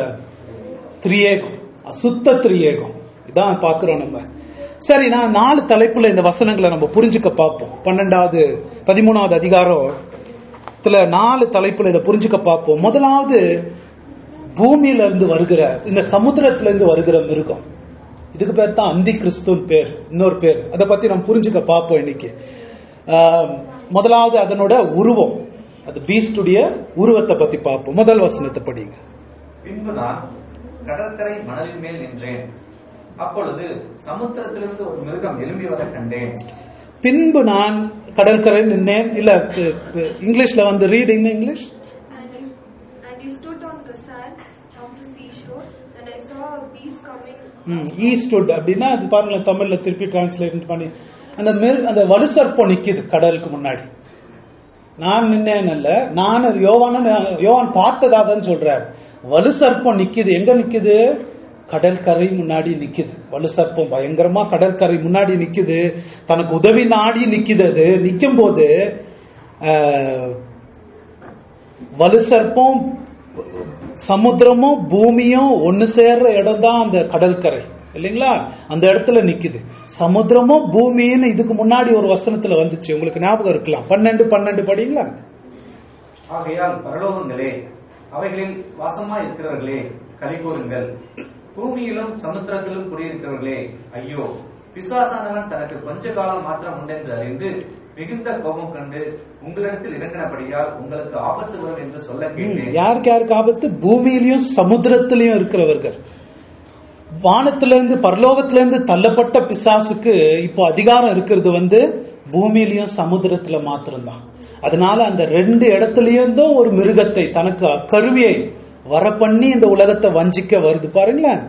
திரியேகம், அசுத்த திரியேகம். இதான் பாக்குறோம் நம்ம. சரி, நான் நாலு தலைப்புல இந்த வசனங்களை நம்ம புரிஞ்சுக்க பார்ப்போம். பன்னெண்டாவது பதிமூணாவது அதிகாரத்துல நாலு தலைப்புல இதை புரிஞ்சுக்க பார்ப்போம். முதலாவது, பூமியில இருந்து வருகிற இந்த சமுத்திரத்துல இருந்து வருகிற மிருகம். இதுக்கு பேர் தான் அந்தி கிறிஸ்துவின் பேர், இன்னொரு பேர். அதை பத்தி நம்ம புரிஞ்சுக்க பார்ப்போம் இன்னைக்கு. முதலாவது அதனோட உருவம், அது பீஸ்டுடைய உருவத்தை பத்தி பார்ப்போம். முதல் வசனத்தை படிங்க. பின்பு நான் கடற்கரை மணலின் மேல் நின்றேன். அப்பொழுது சமுத்திரத்திலிருந்து ஒரு மிருகம் எழும்பி வர கண்டேன். பின்பு நான் கடற்கரை நின்றேன். இல்ல இங்கிலீஷ்ல வந்து ரீடிங் இங்கிலீஷ். ஈஸ்டுட் அப்படின்னா அது பாருங்க, தமிழ்ல திருப்பி டிரான்ஸ்லேட் பண்ணி அந்த அந்த வலுசர்ப்பம் நிக்குது கடலுக்கு முன்னாடி. நான் நின்னேன் அல்ல, நான் யோவான யோவான் பார்த்ததாதான் சொல்றாரு. வலுசர்ப்பம் நிக்குது. எங்க நிக்குது? கடற்கரை முன்னாடி நிக்குது. வலுசர்ப்பம் பயங்கரமா கடற்கரை முன்னாடி நிக்குது. தனக்கு உதவி நாடி நிக்குது. அது நிக்கும் போது வலுசர்ப்பம் சமுத்திரமும் பூமியும் ஒன்னு சேர்ற இடம் தான் அந்த கடற்கரை. இல்லைங்களா? அந்த இடத்துல நிக்குது. சமுத்திரமும் பூமின்னு இதுக்கு முன்னாடி ஒரு வசனத்துல வந்துச்சு, உங்களுக்கு ஞாபகம் இருக்கலாம். பன்னெண்டு பன்னெண்டு படிங்களா? ஆகையால் பரலோகங்களே, அவைகளில் வாசமாய் இருக்கிறவர்களே களி கூறுங்கள். பூமியிலும் சமுத்திரத்திலும் குடியிருக்கிறவர்களே ஐயோ, பிசாசானவன் தனக்கு கொஞ்ச காலம் மாத்திரம் உண்டென்று அறிந்து மிகுந்த கோபம் கண்டு உங்களிடத்தில் இறங்கினபடியால் உங்களுக்கு ஆபத்து வரும் என்று சொல்ல கேட்டேன். யாருக்கு யாருக்கு ஆபத்து? பூமியிலையும் சமுத்திரத்திலையும் இருக்கிறவர்கள். வானத்திலிருந்து பரலோகத்திலிருந்து தள்ளப்பட்ட பிசாசுக்கு இப்போ அதிகாரம் இருக்கிறது வந்து பூமியிலையும் சமுத்திரத்துல மாத்திரம்தான். அதனால அந்த ரெண்டு இடத்துலயும் தான் ஒரு மிருகத்தை தனக்கு கருவியை வர பண்ணி இந்த உலகத்தை வஞ்சிக்க வருது பாருங்களேன்.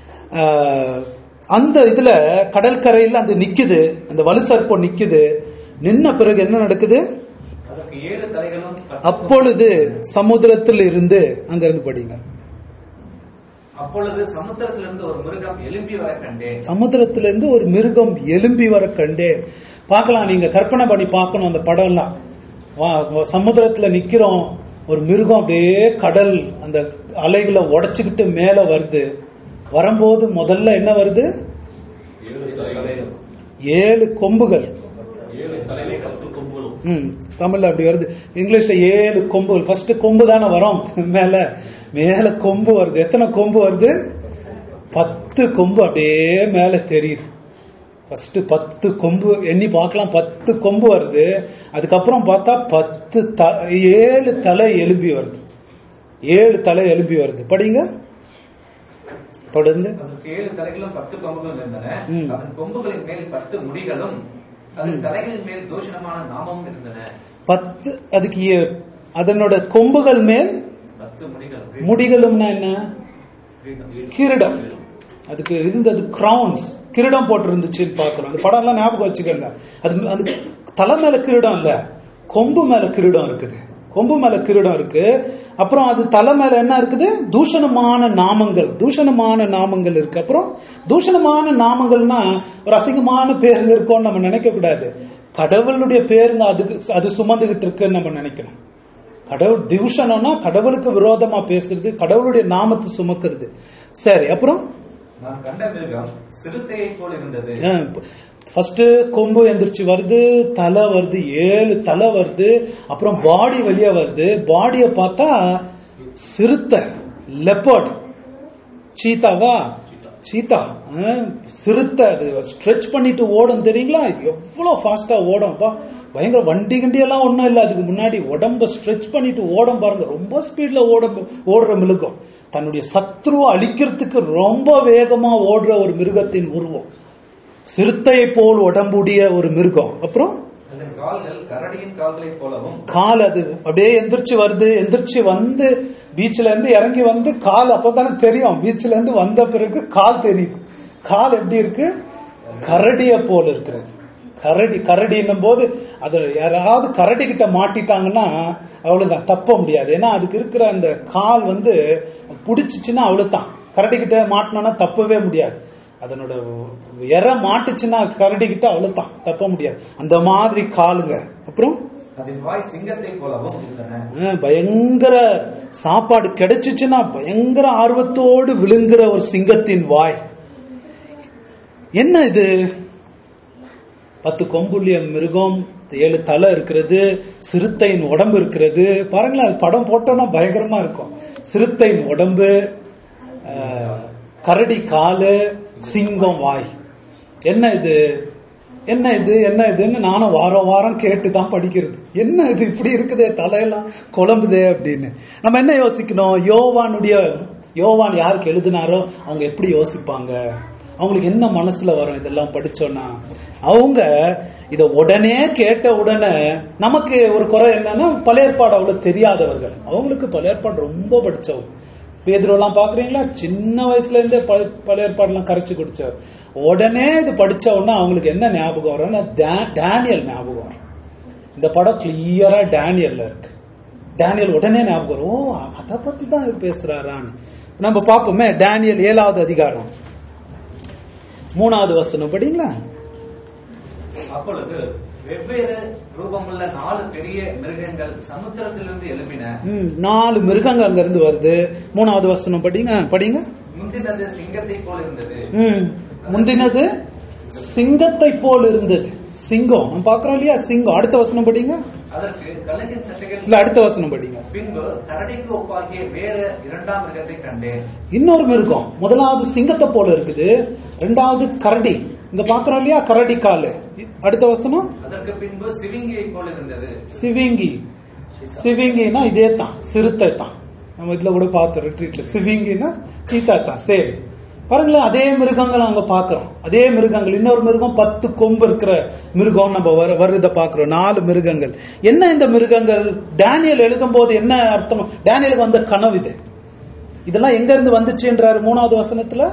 அந்த இதுல கடற்கரையில் அந்த நிக்குது, அந்த வலுசர்ப்பம் நிக்குது. நின்ன பிறகு என்ன நடக்குது? அதற்கு ஏழு தலைகளும் அப்பொழுது சமுத்திரத்தில் இருந்து அங்க இருந்து படிங்க. அப்பொழுது சமுத்திரத்திலிருந்து ஒரு மிருகம் எழும்பி வர கண்டேன். சமுத்திரத்திலிருந்து ஒரு மிருகம் எழும்பி வர கண்டேன். பார்க்கலாம், நீங்க கற்பனை பண்ணி பார்க்கணும் அந்த படம் எல்லாம். சமுத்திரத்துல நிக்கிறோம், ஒரு மிருகம் அப்படியே கடல் அந்த அலைகளை உடைச்சுக்கிட்டு மேல வருது. வரும்போது முதல்ல என்ன வருது? ஏழு கொம்புகள். ம் தமிழ்ல அப்படி வருது, இங்கிலீஷ்ல ஏழு கொம்புகள். ஃபர்ஸ்ட் கொம்பு தானே வரும், மேல மேல கொம்பு வருது. எத்தனை கொம்பு வருது? பத்து கொம்பு அப்படியே மேல தெரியுது. ஃபர்ஸ்ட் பத்து கொம்பு எண்ணி பார்க்கலாம், பத்து கொம்பு வருது. அதுக்கப்புறம் பார்த்தா பத்து ஏழு தலை எலும்பி வருது. ஏழு தலை எலும்பி வருது. படிங்க தொடர்ந்து. ஏழு தலைகளும் பத்து கொம்புகளும் இருந்தன. அதன் கொம்புகளின் மேல் பத்து முடிகளும் அதன் தலைகளின் மேல் தூஷணமான நாமமும் இருந்தன. பத்து அதுக்கு அதனோட கொம்புகள் மேல் பத்து முடிகள். முடிகளும்னா என்ன? கிரீடம். அதுக்கு இருந்தது கிரவுன்ஸ், கிரீடம் போட்டு இருந்துச்சுன்னு பாக்குறோம். அந்த படம் எல்லாம் ஞாபகம் வச்சுக்கோங்க. அது அது தலை மேல கிரீடம் இல்ல, கொம்பு மேல கிரீடம் இருக்குது. கொம்பு மேல கிரீடம் இருக்கு. அப்புறம் அது தலை மேல என்ன இருக்குது? தூஷணமான நாமங்கள். தூஷணமான நாமங்கள் இருக்கு. அப்புறம் தூஷணமான நாமங்கள்னா ஒரு அசிங்கமான பேருங்க இருக்கும்னு நம்ம நினைக்க கூடாது. கடவுளுடைய பேருங்க அதுக்கு அது சுமந்துகிட்டு இருக்குன்னு நம்ம நினைக்கணும். கடவுள் தூஷணம்னா கடவுளுக்கு விரோதமா பேசுறது, கடவுளுடைய நாமத்தை சுமக்கிறது. சரி, அப்புறம் நான் கண்ட மிருகம் சிறுத்தையை போல் இருந்தது. ஃபர்ஸ்ட் கொம்பு எந்திரிச்சு வருது, தலை வருது, ஏழு தலை வருது. அப்புறம் பாடி வெளியே வருது. பாடிய பார்த்தா சிறுத்தை, லெப்பர்ட், சீத்தாவா, சீத்தா, சிறுத்தை. அது ஸ்ட்ரெச் பண்ணிட்டு ஓடும் தெரியுங்களா? எவ்வளவு ஃபாஸ்டா ஓடும்பா, பயங்கர வண்டி கண்டி எல்லாம் ஒண்ணும் இல்ல. அதுக்கு முன்னாடி உடம்ப ஸ்ட்ரெச் பண்ணிட்டு ஓடும் பாருங்க. ரொம்ப ஸ்பீட்ல ஓட ஓடுற மிருகம், தன்னுடைய சத்ருவை அழிக்கிறதுக்கு ரொம்ப வேகமா ஓடுற ஒரு மிருகத்தின் உருவம். சிறுத்தையை போல் உடம்புடைய ஒரு மிருகம். அப்புறம் கால் அது அப்படியே எந்திரிச்சு வருது. எந்திரிச்சு வந்து பீச்ல இருந்து இறங்கி வந்து கால் அப்பதானே தெரியும். பீச்ல இருந்து வந்த பிறகு கால் தெரியுது. கால் எப்படி இருக்கு? கரடிய போல இருக்கிறது. கரடி கரடின்னும் போது அது யாராவது கரடி கிட்ட மாட்டிட்டாங்கன்னா அவ்வளவுதான், தப்ப முடியாது. ஏன்னா அதுக்கு இருக்கிற அந்த கால் வந்து புடிச்சிச்சுன்னா அவ்வளவுதான். கரடி கிட்ட மாட்டினோம்னா தப்பவே முடியாது. அதனோட எற மாட்டுச்சுன்னா கரடி கிட்ட அவ்வளவுதான், தப்ப முடியாது. அந்த மாதிரி காலுங்க. அப்புறம் சிங்கத்தை போலவும் பயங்கர சாப்பாடு கிடைச்சிச்சுன்னா பயங்கர ஆர்வத்தோடு விழுங்குற ஒரு சிங்கத்தின் வாய். என்ன இது? பத்து கொம்புள்ளிய மிருகம், ஏழு தலை இருக்கிறது, சிறுத்தையின் உடம்பு இருக்கிறது. பாருங்களேன், அது படம் போட்டோம்னா பயங்கரமா இருக்கும். சிறுத்தையின் உடம்பு, கரடி காலு, சிங்கம் வாய். என்ன இது என்ன இது என்ன இதுன்னு நானும் வாரம் வாரம் கேட்டுதான் படிக்கிறது. என்ன இது இப்படி இருக்குதே, தலையெல்லாம் குழம்புதே அப்படின்னு. நம்ம என்ன யோசிக்கணும்? யோவானுடைய யோவான் யாருக்கு எழுதினாரோ அவங்க எப்படி யோசிப்பாங்க? அவங்களுக்கு என்ன மனசுல வரும் இதெல்லாம் படிச்சோன்னா? அவங்க இத உடனே கேட்ட உடனே நமக்கு ஒரு குறை என்னன்னா, பழைய ஏற்பாடு அவ்வளவு தெரியாதவர்கள். அவங்களுக்கு பழைய ஏற்பாடு ரொம்ப படிச்சவங்க. பேதுருவெல்லாம் பாக்குறீங்களா, சின்ன வயசுல இருந்தே பழைய ஏற்பாடுலாம் கரைச்சு குடிச்சவர். உடனே இது படிச்ச உடனே அவங்களுக்கு என்ன ஞாபகம் வரும்னா டேனியல் ஞாபகம் வரும். இந்த படம் கிளியரா டேனியல்ல இருக்கு. டேனியல் உடனே ஞாபகம் வரும். ஓ, அதை பத்தி தான் இவர் பேசுறாரான்னு நம்ம பார்ப்போமே. டேனியல் ஏழாவது அதிகாரம் மூணாவது வசனம் படிங்களா. அப்பொழுது வெவ்வேறு ரூபமுள்ள நாலு பெரிய மிருகங்கள் சமுத்திரத்திலிருந்து எழுப்பின. நாலு மிருகங்கள் அங்க இருந்து வருது. மூணாவது வசனம் படிங்க படிங்க. முந்தினது சிங்கத்தை போல் இருந்தது. ம், முந்தினது சிங்கத்தை போல் இருந்தது. சிங்கம் நம்ம பாக்குறோம் இல்லையா? சிங்கம். அடுத்த வசனம் படிங்க. அதற்கு கழுகின் சட்டைகள் இல்ல, அடுத்த வசனம் படிங்க. பின்பு கரடிக்கு ஒப்பாகிய வேற இரண்டாம் மிருகத்தை கண்டேன். இன்னொரு மிருகம். முதலாவது சிங்கத்தை போல இருக்குது, ரெண்டாவது கரடி. இங்க பாக்குறோம் இல்லையா? கரடி காலு. அடுத்த வசனம். அதற்கு பின்பு சிவிங்கியை போல் இருந்தது. சிவிங்கி. சிவிங்கினா இதே தான், சிறுத்தை தான். நம்ம இதுல கூட பார்த்தோம் ரிட்ரீட்ல. சிவிங்கினா சீத்தா தான், சேம். பாருங்களேன், அதே மிருகங்கள் அங்க பாக்குறோம். அதே மிருகங்கள். இன்னொரு மிருகம் பத்து கொம்பு இருக்கிற மிருகம் நம்ம வருத பாக்குறோம். நாலு மிருகங்கள். என்ன இந்த மிருகங்கள்? டேனியல் எழுதும் போது என்ன அர்த்தம்? டேனியலுக்கு வந்த கனவு இது. இதெல்லாம் எங்க இருந்து வந்துச்சுன்றாரு மூணாவது வசனத்துல?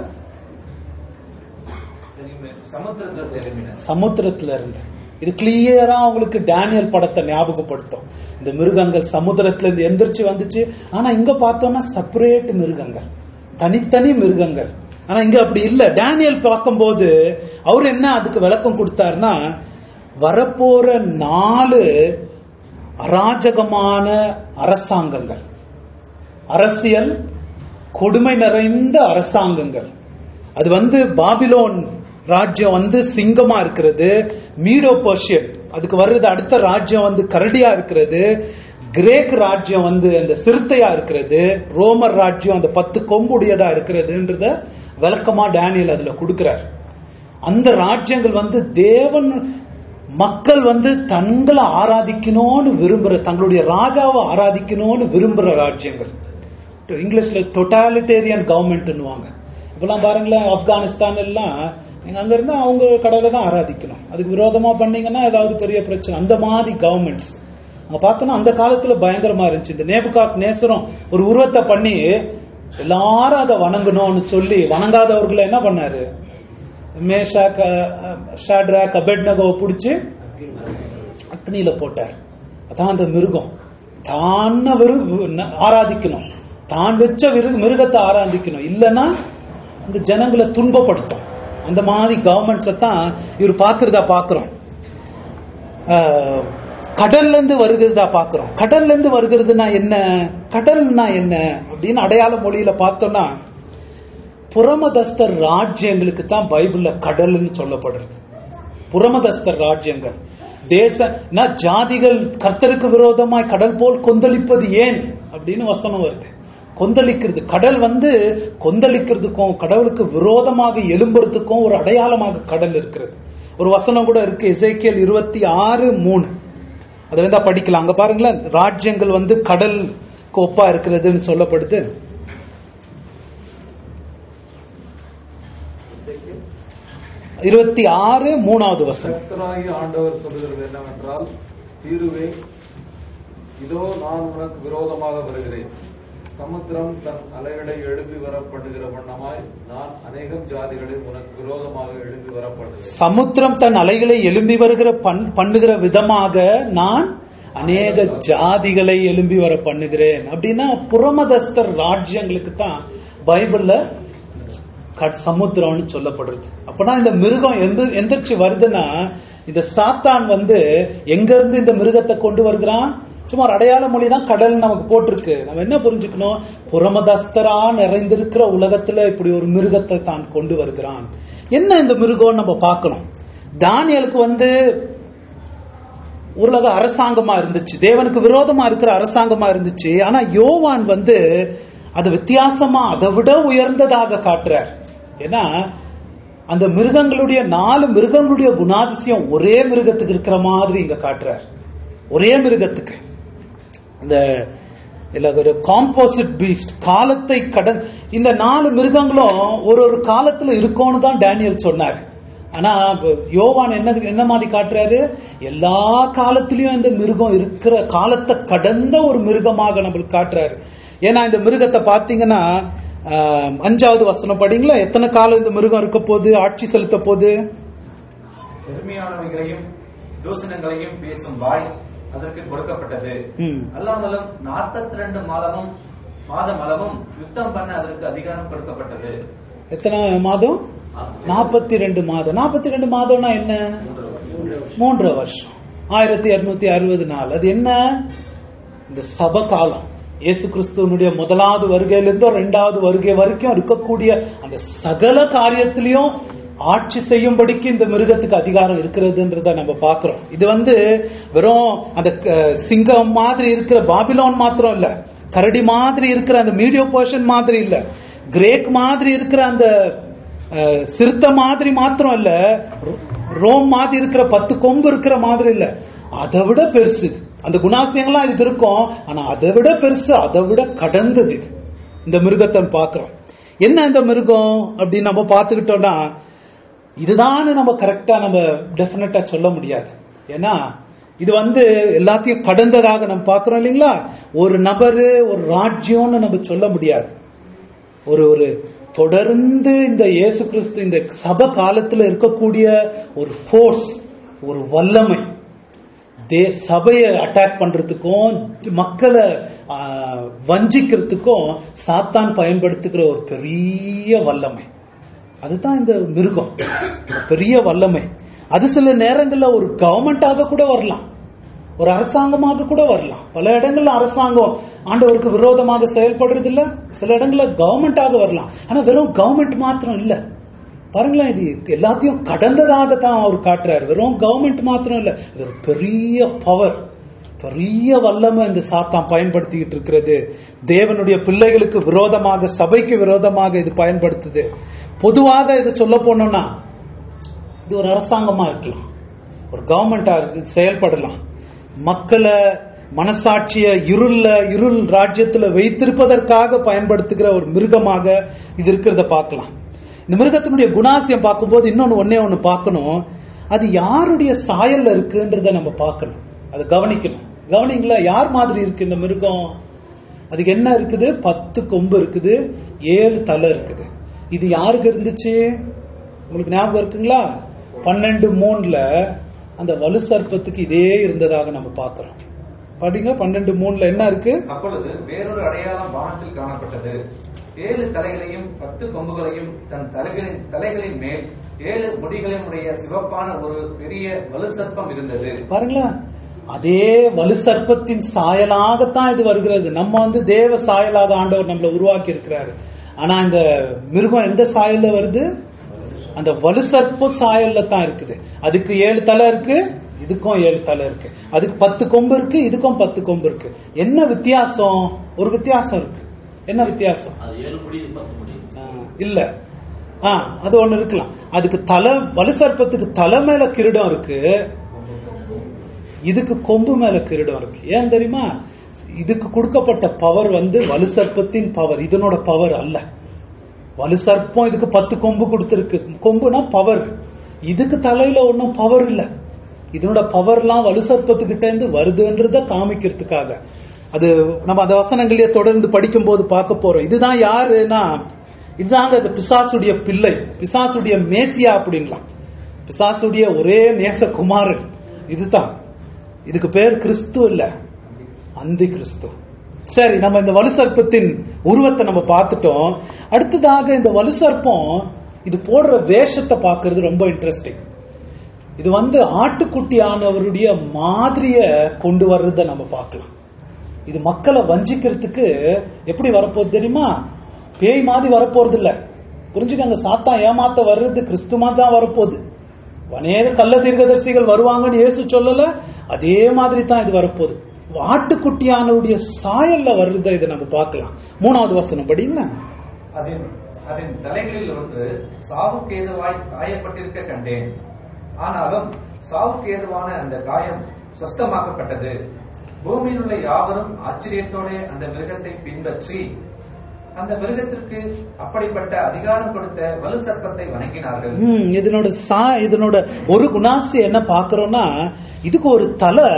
சமுத்திரத்துல இருந்து. இது கிளியரா அவங்களுக்கு டேனியல் படத்தை ஞாபகப்படுத்தும். இந்த மிருகங்கள் சமுத்திரத்துல இருந்து எந்திரிச்சு வந்துச்சு. ஆனா இங்க பார்த்தோம்னா செப்பரேட் மிருகங்கள், தனித்தனி மிருகங்கள். ஆனா இங்க அப்படி இல்ல. டேனியல் பார்க்கும்போது அவர் என்ன அதுக்கு விளக்கம் கொடுத்தாருன்னா, வரப்போற நாலு அராஜகமான அரசாங்கங்கள், அரசியல் கொடுமை நிறைந்த அரசாங்கங்கள். அது வந்து பாபிலோன் ராஜ்யம் வந்து சிங்கமா இருக்கிறது, மீடோ பர்ஷியன் அதுக்கு வர்றது அடுத்த ராஜ்யம் வந்து கரடியா இருக்கிறது, கிரேக் ராஜ்யம் வந்து அந்த சிறுத்தையா இருக்கிறது, ரோமர் ராஜ்யம் அந்த பத்து கொம்புடையதா இருக்கிறதுன்றத விளக்கமா டேனியல் அதுல கொடுக்கிறார். அந்த ராஜ்யங்கள் வந்து தேவன் மக்கள் வந்து தங்களை ஆராதிக்கணும்னு விரும்புற, தங்களுடைய ராஜாவை ஆராதிக்கணும்னு விரும்புற ராஜ்யங்கள். இங்கிலீஷ்ல டோட்டாலிட்டேரியன் கவர்மெண்ட்னுவாங்க. இப்பெல்லாம் பாருங்களேன், ஆப்கானிஸ்தான் எல்லாம் நீங்க அங்க இருந்தா அவங்க கடவுளை தான் ஆராதிக்கணும். அதுக்கு விரோதமா பண்ணீங்கன்னா ஏதாவது பெரிய பிரச்சனை. அந்த மாதிரி கவர்மெண்ட்ஸ் அங்க பார்த்தோம்னா அந்த காலத்துல பயங்கரமா இருந்துச்சு. இந்த நேபுகாத் நேசரம் ஒரு உருவத்தை பண்ணி எல்லாரும் அதை வணங்கணும்னு சொல்லி வணங்காதவர்களை என்ன பண்ணாரு? மேஷாக், ஷாட்ராக், அபெட்நகோவை பிடிச்சு அக்னியில போட்டார். அதான் அந்த மிருகம். தான் ஆராதிக்கணும், தான் வச்ச மிருகத்தை ஆராதிக்கணும், இல்லைன்னா அந்த ஜனங்களை துன்பப்படுத்தும். அந்த மாதிரி கவர்மெண்ட்ஸ் தான் இவர் பாக்குறதா பாக்குறோம். கடல்ல இருந்து வருகிறதா பாக்குறோம். கடல்ல இருந்து வருகிறதுனா என்ன? கடல்னா என்ன அப்படின்னு அடையாள மொழியில பார்த்தோம்னா, புறமதஸ்தர் ராஜ்யங்களுக்கு தான் பைபிள்ல கடல்னு சொல்லப்படுறது. புறமதஸ்தர் ராஜ்யங்கள், தேச ஜாதிகள் கர்த்தருக்கு விரோதமாய் கடல் போல் கொந்தளிப்பது ஏன் அப்படின்னு வசனம் வருது. கொந்தளிக்கிறது, கடல் வந்து கொந்தளிக்கிறதுக்கும் கடவுளுக்கு விரோதமாக எழும்புறதுக்கும் ஒரு அடையாளமாக கடல் இருக்கிறது. ஒரு வசனம் கூட இருக்கு, எசேக்கியேல் இருபத்தி ஆறு மூணு. அதை வந்து படிக்கலாம். அங்க பாருங்களேன், ராஜ்யங்கள் வந்து கடலுக்கு ஒப்பா இருக்கிறதுன்னு சொல்லப்படுது. இருபத்தி ஆறு மூணாவது வசனம். கர்த்தராகிய ஆண்டவர் சொல்லுகிறது என்னவென்றால், தீருவே, இதோ நான் உனக்கு விரோதமாக வருகிறேன். சமுத்திரம் தன் அலைகளை எழுப்பி வரப்படுகிற வண்ணமாய் நான் அநேகம் ஜாதிகளை உனக்கு விரோதமாக எழுப்பி வரப்படுகிறேன். சமுத்திரம் தன் அலைகளை எழும்பி வருகிற பண்ணுகிற விதமாக நான் அநேக ஜாதிகளை எழும்பி வர பண்ணுகிறேன். அப்படின்னா புறமதஸ்தர் ராஜ்யங்களுக்கு தான் பைபிள்ல சமுத்திரம்னு சொல்லப்படுறது. அப்பனா இந்த மிருகம் எந்த எந்திரிச்சு வருதுன்னா, இந்த சாத்தான் வந்து எங்க இருந்து இந்த மிருகத்தை கொண்டு வருகிறான்? சும்மா அடையாள மொழி தான் கடல் நமக்கு போட்டிருக்கு. நம்ம என்ன புரிஞ்சுக்கணும்? புறமதஸ்தரா நிறைந்திருக்கிற உலகத்துல இப்படி ஒரு மிருகத்தை தான் கொண்டு வருகிறான். என்ன இந்த மிருகம் நம்ம பார்க்கணும். தானியலுக்கு வந்து உலக அரசாங்கமா இருந்துச்சு, தேவனுக்கு விரோதமா இருக்கிற அரசாங்கமா இருந்துச்சு. ஆனா யோவான் வந்து அது வித்தியாசமா அதை விட உயர்ந்ததாக காட்டுறார். ஏன்னா அந்த மிருகங்களுடைய நாலு மிருகங்களுடைய குணாதிசயம் ஒரே மிருகத்துக்கு இருக்கிற மாதிரி இங்க காட்டுறார். ஒரே மிருகத்துக்கு இந்த ஒரு காம்போசிட் பீஸ்ட், காலத்தை கடன் இந்த நாலு மிருகங்களும் ஒரு ஒரு காலத்துல இருக்கும்னு தான் டேனியல் சொன்னார். ஆனா யோவான் என்ன என்ன மாதிரி காட்டுறாரு? எல்லா காலத்திலயும் இந்த மிருகம் இருக்கிற, காலத்தை கடந்த ஒரு மிருகமாக நம்மளுக்கு காட்டுறாரு. ஏன்னா இந்த மிருகத்தை பாத்தீங்கன்னா அஞ்சாவது வசனம் படிங்களா, எத்தனை காலம் இந்த மிருகம் இருக்க போது, ஆட்சி செலுத்த போது? பெருமையானவைகளையும் தூஷணங்களையும் பேசும் வாய் அதற்கு கொடுக்கப்பட்டது. அல்லாமலும் நாற்பத்தி ரெண்டு மாதமும் மாதம் அளவும் யுத்தம் பண்ண அதற்கு அதிகாரம் கொடுக்கப்பட்டது. எத்தனை மாதம்? நாற்பத்தி ரெண்டு மாதம். நாற்பத்தி ரெண்டு மாதம்னா என்ன? மூன்று வருஷம், ஆயிரத்தி இருநூத்தி அறுபது நாள். அது என்ன? இந்த சப காலம். இயேசு கிறிஸ்துவனுடைய முதலாவது வருகையிலிருந்தோ இரண்டாவது வருகை வரைக்கும் இருக்கக்கூடிய அந்த சகல காரியத்திலையும் ஆட்சி செய்யும்படிக்கு இந்த மிருகத்துக்கு அதிகாரம் இருக்கிறதுன்றத நம்ம பாக்குறோம். இது வந்து வெறும் அந்த சிங்கம் மாதிரி இருக்கிற பாபிலோன் மாத்திரம் இல்ல, கரடி மாதிரி இருக்கிற அந்த மீடியோ பர்ஷன் மாதிரி இல்ல, கிரேக் மாதிரி இருக்கிற அந்த சிறுத்தை மாதிரி மாத்திரம் இல்ல, ரோம் மாதிரி இருக்கிற பத்து கொம்பு இருக்கிற மாதிரி இல்ல, அதை விட பெருசு. அந்த குணாசியங்கள்லாம் இதுக்கு இருக்கும், ஆனா அதை விட பெருசு, அதை விட கடந்தது இது இந்த மிருகத்தை பாக்குறோம். என்ன இந்த மிருகம் அப்படின்னு நம்ம பாத்துக்கிட்டோம்னா, இதுதான் நம்ம கரெக்டா நம்ம டெபினட்டா சொல்ல முடியாது. ஏன்னா இது வந்து எல்லாத்தையும் கடந்ததாக நம்ம பாக்குறோம் இல்லைங்களா. ஒரு நபரு ஒரு ராஜ்யம்னு நம்ம சொல்ல முடியாது. ஒரு ஒரு தொடர்ந்து இந்த இயேசு கிறிஸ்து இந்த சபை காலத்துல இருக்கக்கூடிய ஒரு ஃபோர்ஸ், ஒரு வல்லமை, சபையை அட்டாக் பண்றதுக்கும் மக்களை வஞ்சிக்கிறதுக்கும் சாத்தான் பயன்படுத்துகிற ஒரு பெரிய வல்லமை. அதுதான் இந்த மிருகம், பெரிய வல்லமை. அது சில நேரங்கள்ல ஒரு கவர்மெண்டாக கூட வரலாம், ஒரு அரசாங்கமாக கூட வரலாம். பல இடங்கள்ல அரசாங்கம் ஆண்டவருக்கு விரோதமாக செயல்படுறது இல்ல, சில இடங்கள்ல கவர்மெண்டாக வரலாம். ஆனா வெறும் கவர்மெண்ட் மாத்திரம் இல்ல, பாருங்களேன், இது எல்லாத்தையும் கடந்ததாகத்தான் அவர் காட்டுறாரு. வெறும் கவர்மெண்ட் மாத்திரம் இல்ல, இது ஒரு பெரிய பவர், பெரிய வல்லமை இந்த சாத்தான் பயன்படுத்திக்கிட்டு இருக்கிறது. தேவனுடைய பிள்ளைகளுக்கு விரோதமாக, சபைக்கு விரோதமாக இது பயன்படுத்துது. பொதுவாக இது சொல்ல போனோம்னா இது ஒரு அரசாங்கமா இருக்கலாம், ஒரு கவர்மெண்டா செயல்படலாம். மக்களை மனசாட்சிய இருள்ல இருள் ராஜ்யத்துல வைத்திருப்பதற்காக பயன்படுத்துகிற ஒரு மிருகமாக இது இருக்கிறத பார்க்கலாம். இந்த மிருகத்தினுடைய குணாசியம் பார்க்கும்போது இன்னொன்னு ஒன்னே ஒண்ணு பார்க்கணும், அது யாருடைய சாயல்ல இருக்குன்றத நம்ம பார்க்கணும், அதை கவனிக்கணும். கவனிங்களா, யார் மாதிரி இருக்கு இந்த மிருகம்? அதுக்கு என்ன இருக்குது? பத்து கொம்பு இருக்குது, ஏழு தலை இருக்குது. இது யாருக்கு இருந்துச்சு? உங்களுக்கு ஞாபகம் இருக்குங்களா? பன்னெண்டு மூணுல அந்த வலு சர்ப்பத்துக்கு இதே இருந்ததாக நம்ம பார்க்கிறோம். பாத்தீங்க, பன்னெண்டு மூணுல என்ன இருக்கு? அப்பொழுது வேறொரு அடையாளம் வானத்தில் காணப்பட்டது. ஏழு தலைகளையும் பத்து கொம்புகளையும் தன் தலைகளின் தலைகளின் மேல் ஏழு முடிகளையும் உடைய சிவப்பான ஒரு பெரிய வலு சர்ப்பம் இருந்தது. பாருங்களா, அதே வலு சர்ப்பத்தின் சாயலாகத்தான் இது வருகிறது. நம்ம வந்து தேவ சாயலாக ஆண்டவர் நம்மளை உருவாக்கி இருக்கிறாரு. ஆனா இந்த மிருகம் எந்த சாயல்ல வருது? அந்த வலு சர்ப்ப சாயல்ல தான் இருக்குது. அதுக்கு ஏழு தலை இருக்கு, இதுக்கும் ஏழு தலை இருக்கு. அதுக்கு பத்து கொம்பு இருக்கு, இதுக்கும் பத்து கொம்பு இருக்கு. என்ன வித்தியாசம்? ஒரு வித்தியாசம் இருக்கு. என்ன வித்தியாசம்? இல்ல, அது ஒண்ணு இருக்கலாம். அதுக்கு தலை, வலு சர்ப்பத்துக்கு தலை மேல கிரீடம் இருக்கு, இதுக்கு கொம்பு மேல கிரீடம் இருக்கு. ஏன் தெரியுமா? இதுக்கு கொடுக்கப்பட்ட பவர் வந்து வலு சர்ப்பத்தின் பவர், இதனோட பவர் அல்ல. வலு சர்ப்பம் இதுக்கு பத்து கொம்பு கொடுத்திருக்கு, கொம்புனா பவர். இதுக்கு தலையில ஒன்னும் பவர் இல்ல. இதனோட பவர்லாம் வலு சர்ப்பத்துக்கிட்ட இருந்து வருதுன்றத காமிக்கிறதுக்காக. அது நம்ம அந்த வசனங்களையே தொடர்ந்து படிக்கும் போது பார்க்க போறோம். இதுதான் யாருன்னா, இதுதாங்க அந்த பிசாசுடைய பிள்ளை, பிசாசுடைய மேசியா அப்படின்லாம், பிசாசுடைய ஒரே நேசகுமாரன் இதுதான். இதுக்கு பேர் கிறிஸ்து இல்ல, அந்தி கிறிஸ்து. சரி, நம்ம இந்த வலு சர்ப்பத்தின் உருவத்தை நம்ம பார்த்துட்டோம். அடுத்ததாக இந்த வலு சர்ப்பம் இது போடுற வேஷத்தை பார்க்கிறது ரொம்ப இன்ட்ரெஸ்டிங். இது வந்து ஆட்டுக்குட்டியானவருடைய மாதிரிய கொண்டு வர்றத நம்ம பார்க்கலாம். இது மக்களை வஞ்சிக்கிறதுக்கு எப்படி வரப்போகுது தெரியுமா? பேய் மாதிரி வரப்போறது இல்ல, புரிஞ்சுக்கங்க. சாத்தா ஏமாத்த வர்றது கிறிஸ்து மாதிரி தான் வரப்போகுது. அநேக கள்ள தீர்க்கதரிசிகள் வருவாங்கன்னு இயேசு சொல்லல, அதே மாதிரி தான் இது வரப்போகுது. ஆட்டுக்குட்டியானவருடைய சாயல்ல வர்றத இதை நம்ம பார்க்கலாம். மூணாவது வசனம் படிங்க. அதன் அதன் தலைகளில் ஒன்று சாவுக்கு ஏதுவாய் காயப்பட்டிருக்க கண்டேன். ஆனாலும் சாவுக்கு ஏதுவான அந்த காயம் சொஸ்தமாக்கப்பட்டது. பூமியில் உள்ள யாவரும் ஆச்சரியத்தோட அந்த மிருகத்தை பின்பற்றி அந்த மிருகத்திற்கு அப்படிப்பட்ட அதிகாரம் கொடுத்த வலு சர்ப்பத்தை வணங்கினார்கள். இதனோட சா இதனோட ஒரு குணாசி என்ன பாக்குறோம்னா, இதுக்கு ஒரு தலை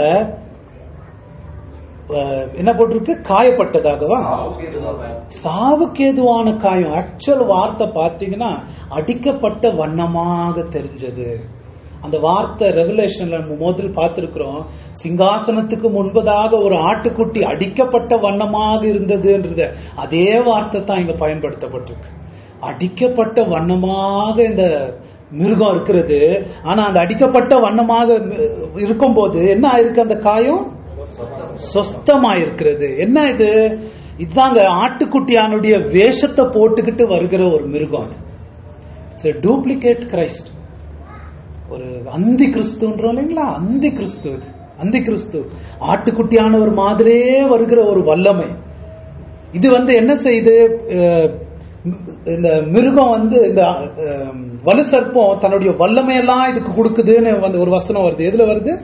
என்ன போட்டிருக்கு? காயப்பட்டதாகவா? சாவுக்கேதுவான காயம். ஆக்சுவல் வார்த்தை பார்த்தீங்கன்னா அடிக்கப்பட்ட வண்ணமாக தெரிஞ்சது. அந்த வார்த்தை ரெவலேஷன்ல முதல் பார்த்திருக்கிறோம். சிங்காசனத்துக்கு முன்பதாக ஒரு ஆட்டுக்குட்டி அடிக்கப்பட்ட வண்ணமாக இருந்ததுன்றது அதே வார்த்தை தான் இங்க பயன்படுத்தப்பட்டிருக்கு. அடிக்கப்பட்ட வண்ணமாக இந்த மிருகம் இருக்கிறது. ஆனா அந்த அடிக்கப்பட்ட வண்ணமாக இருக்கும் போது என்ன ஆயிருக்கு? அந்த காயம் சொஸ்தமா இருக்கிறது. என்ன இது? இதுதாங்க ஆட்டுக்குட்டியானுடைய வேஷத்தை போட்டுக்கிட்டு வருகிற ஒரு மிருகம். அது இட்ஸ் டூப்ளிகேட் கிரைஸ்ட். ஒரு அந்தி கிறிஸ்துன்றோம் இல்லைங்களா? அந்தி கிறிஸ்து. இது அந்தி கிறிஸ்து ஆட்டுக்குட்டியானவர் மாதிரியே வருகிற ஒரு வல்லமை. இது வந்து என்ன செய்யுது? இந்த மிருகம் வந்து இந்த வலு சர்ப்பம் தன்னுடைய வல்லமையெல்லாம் இதுக்கு கொடுக்குதுன்னு வந்து ஒரு வசனம் வருது. எதுல வருது?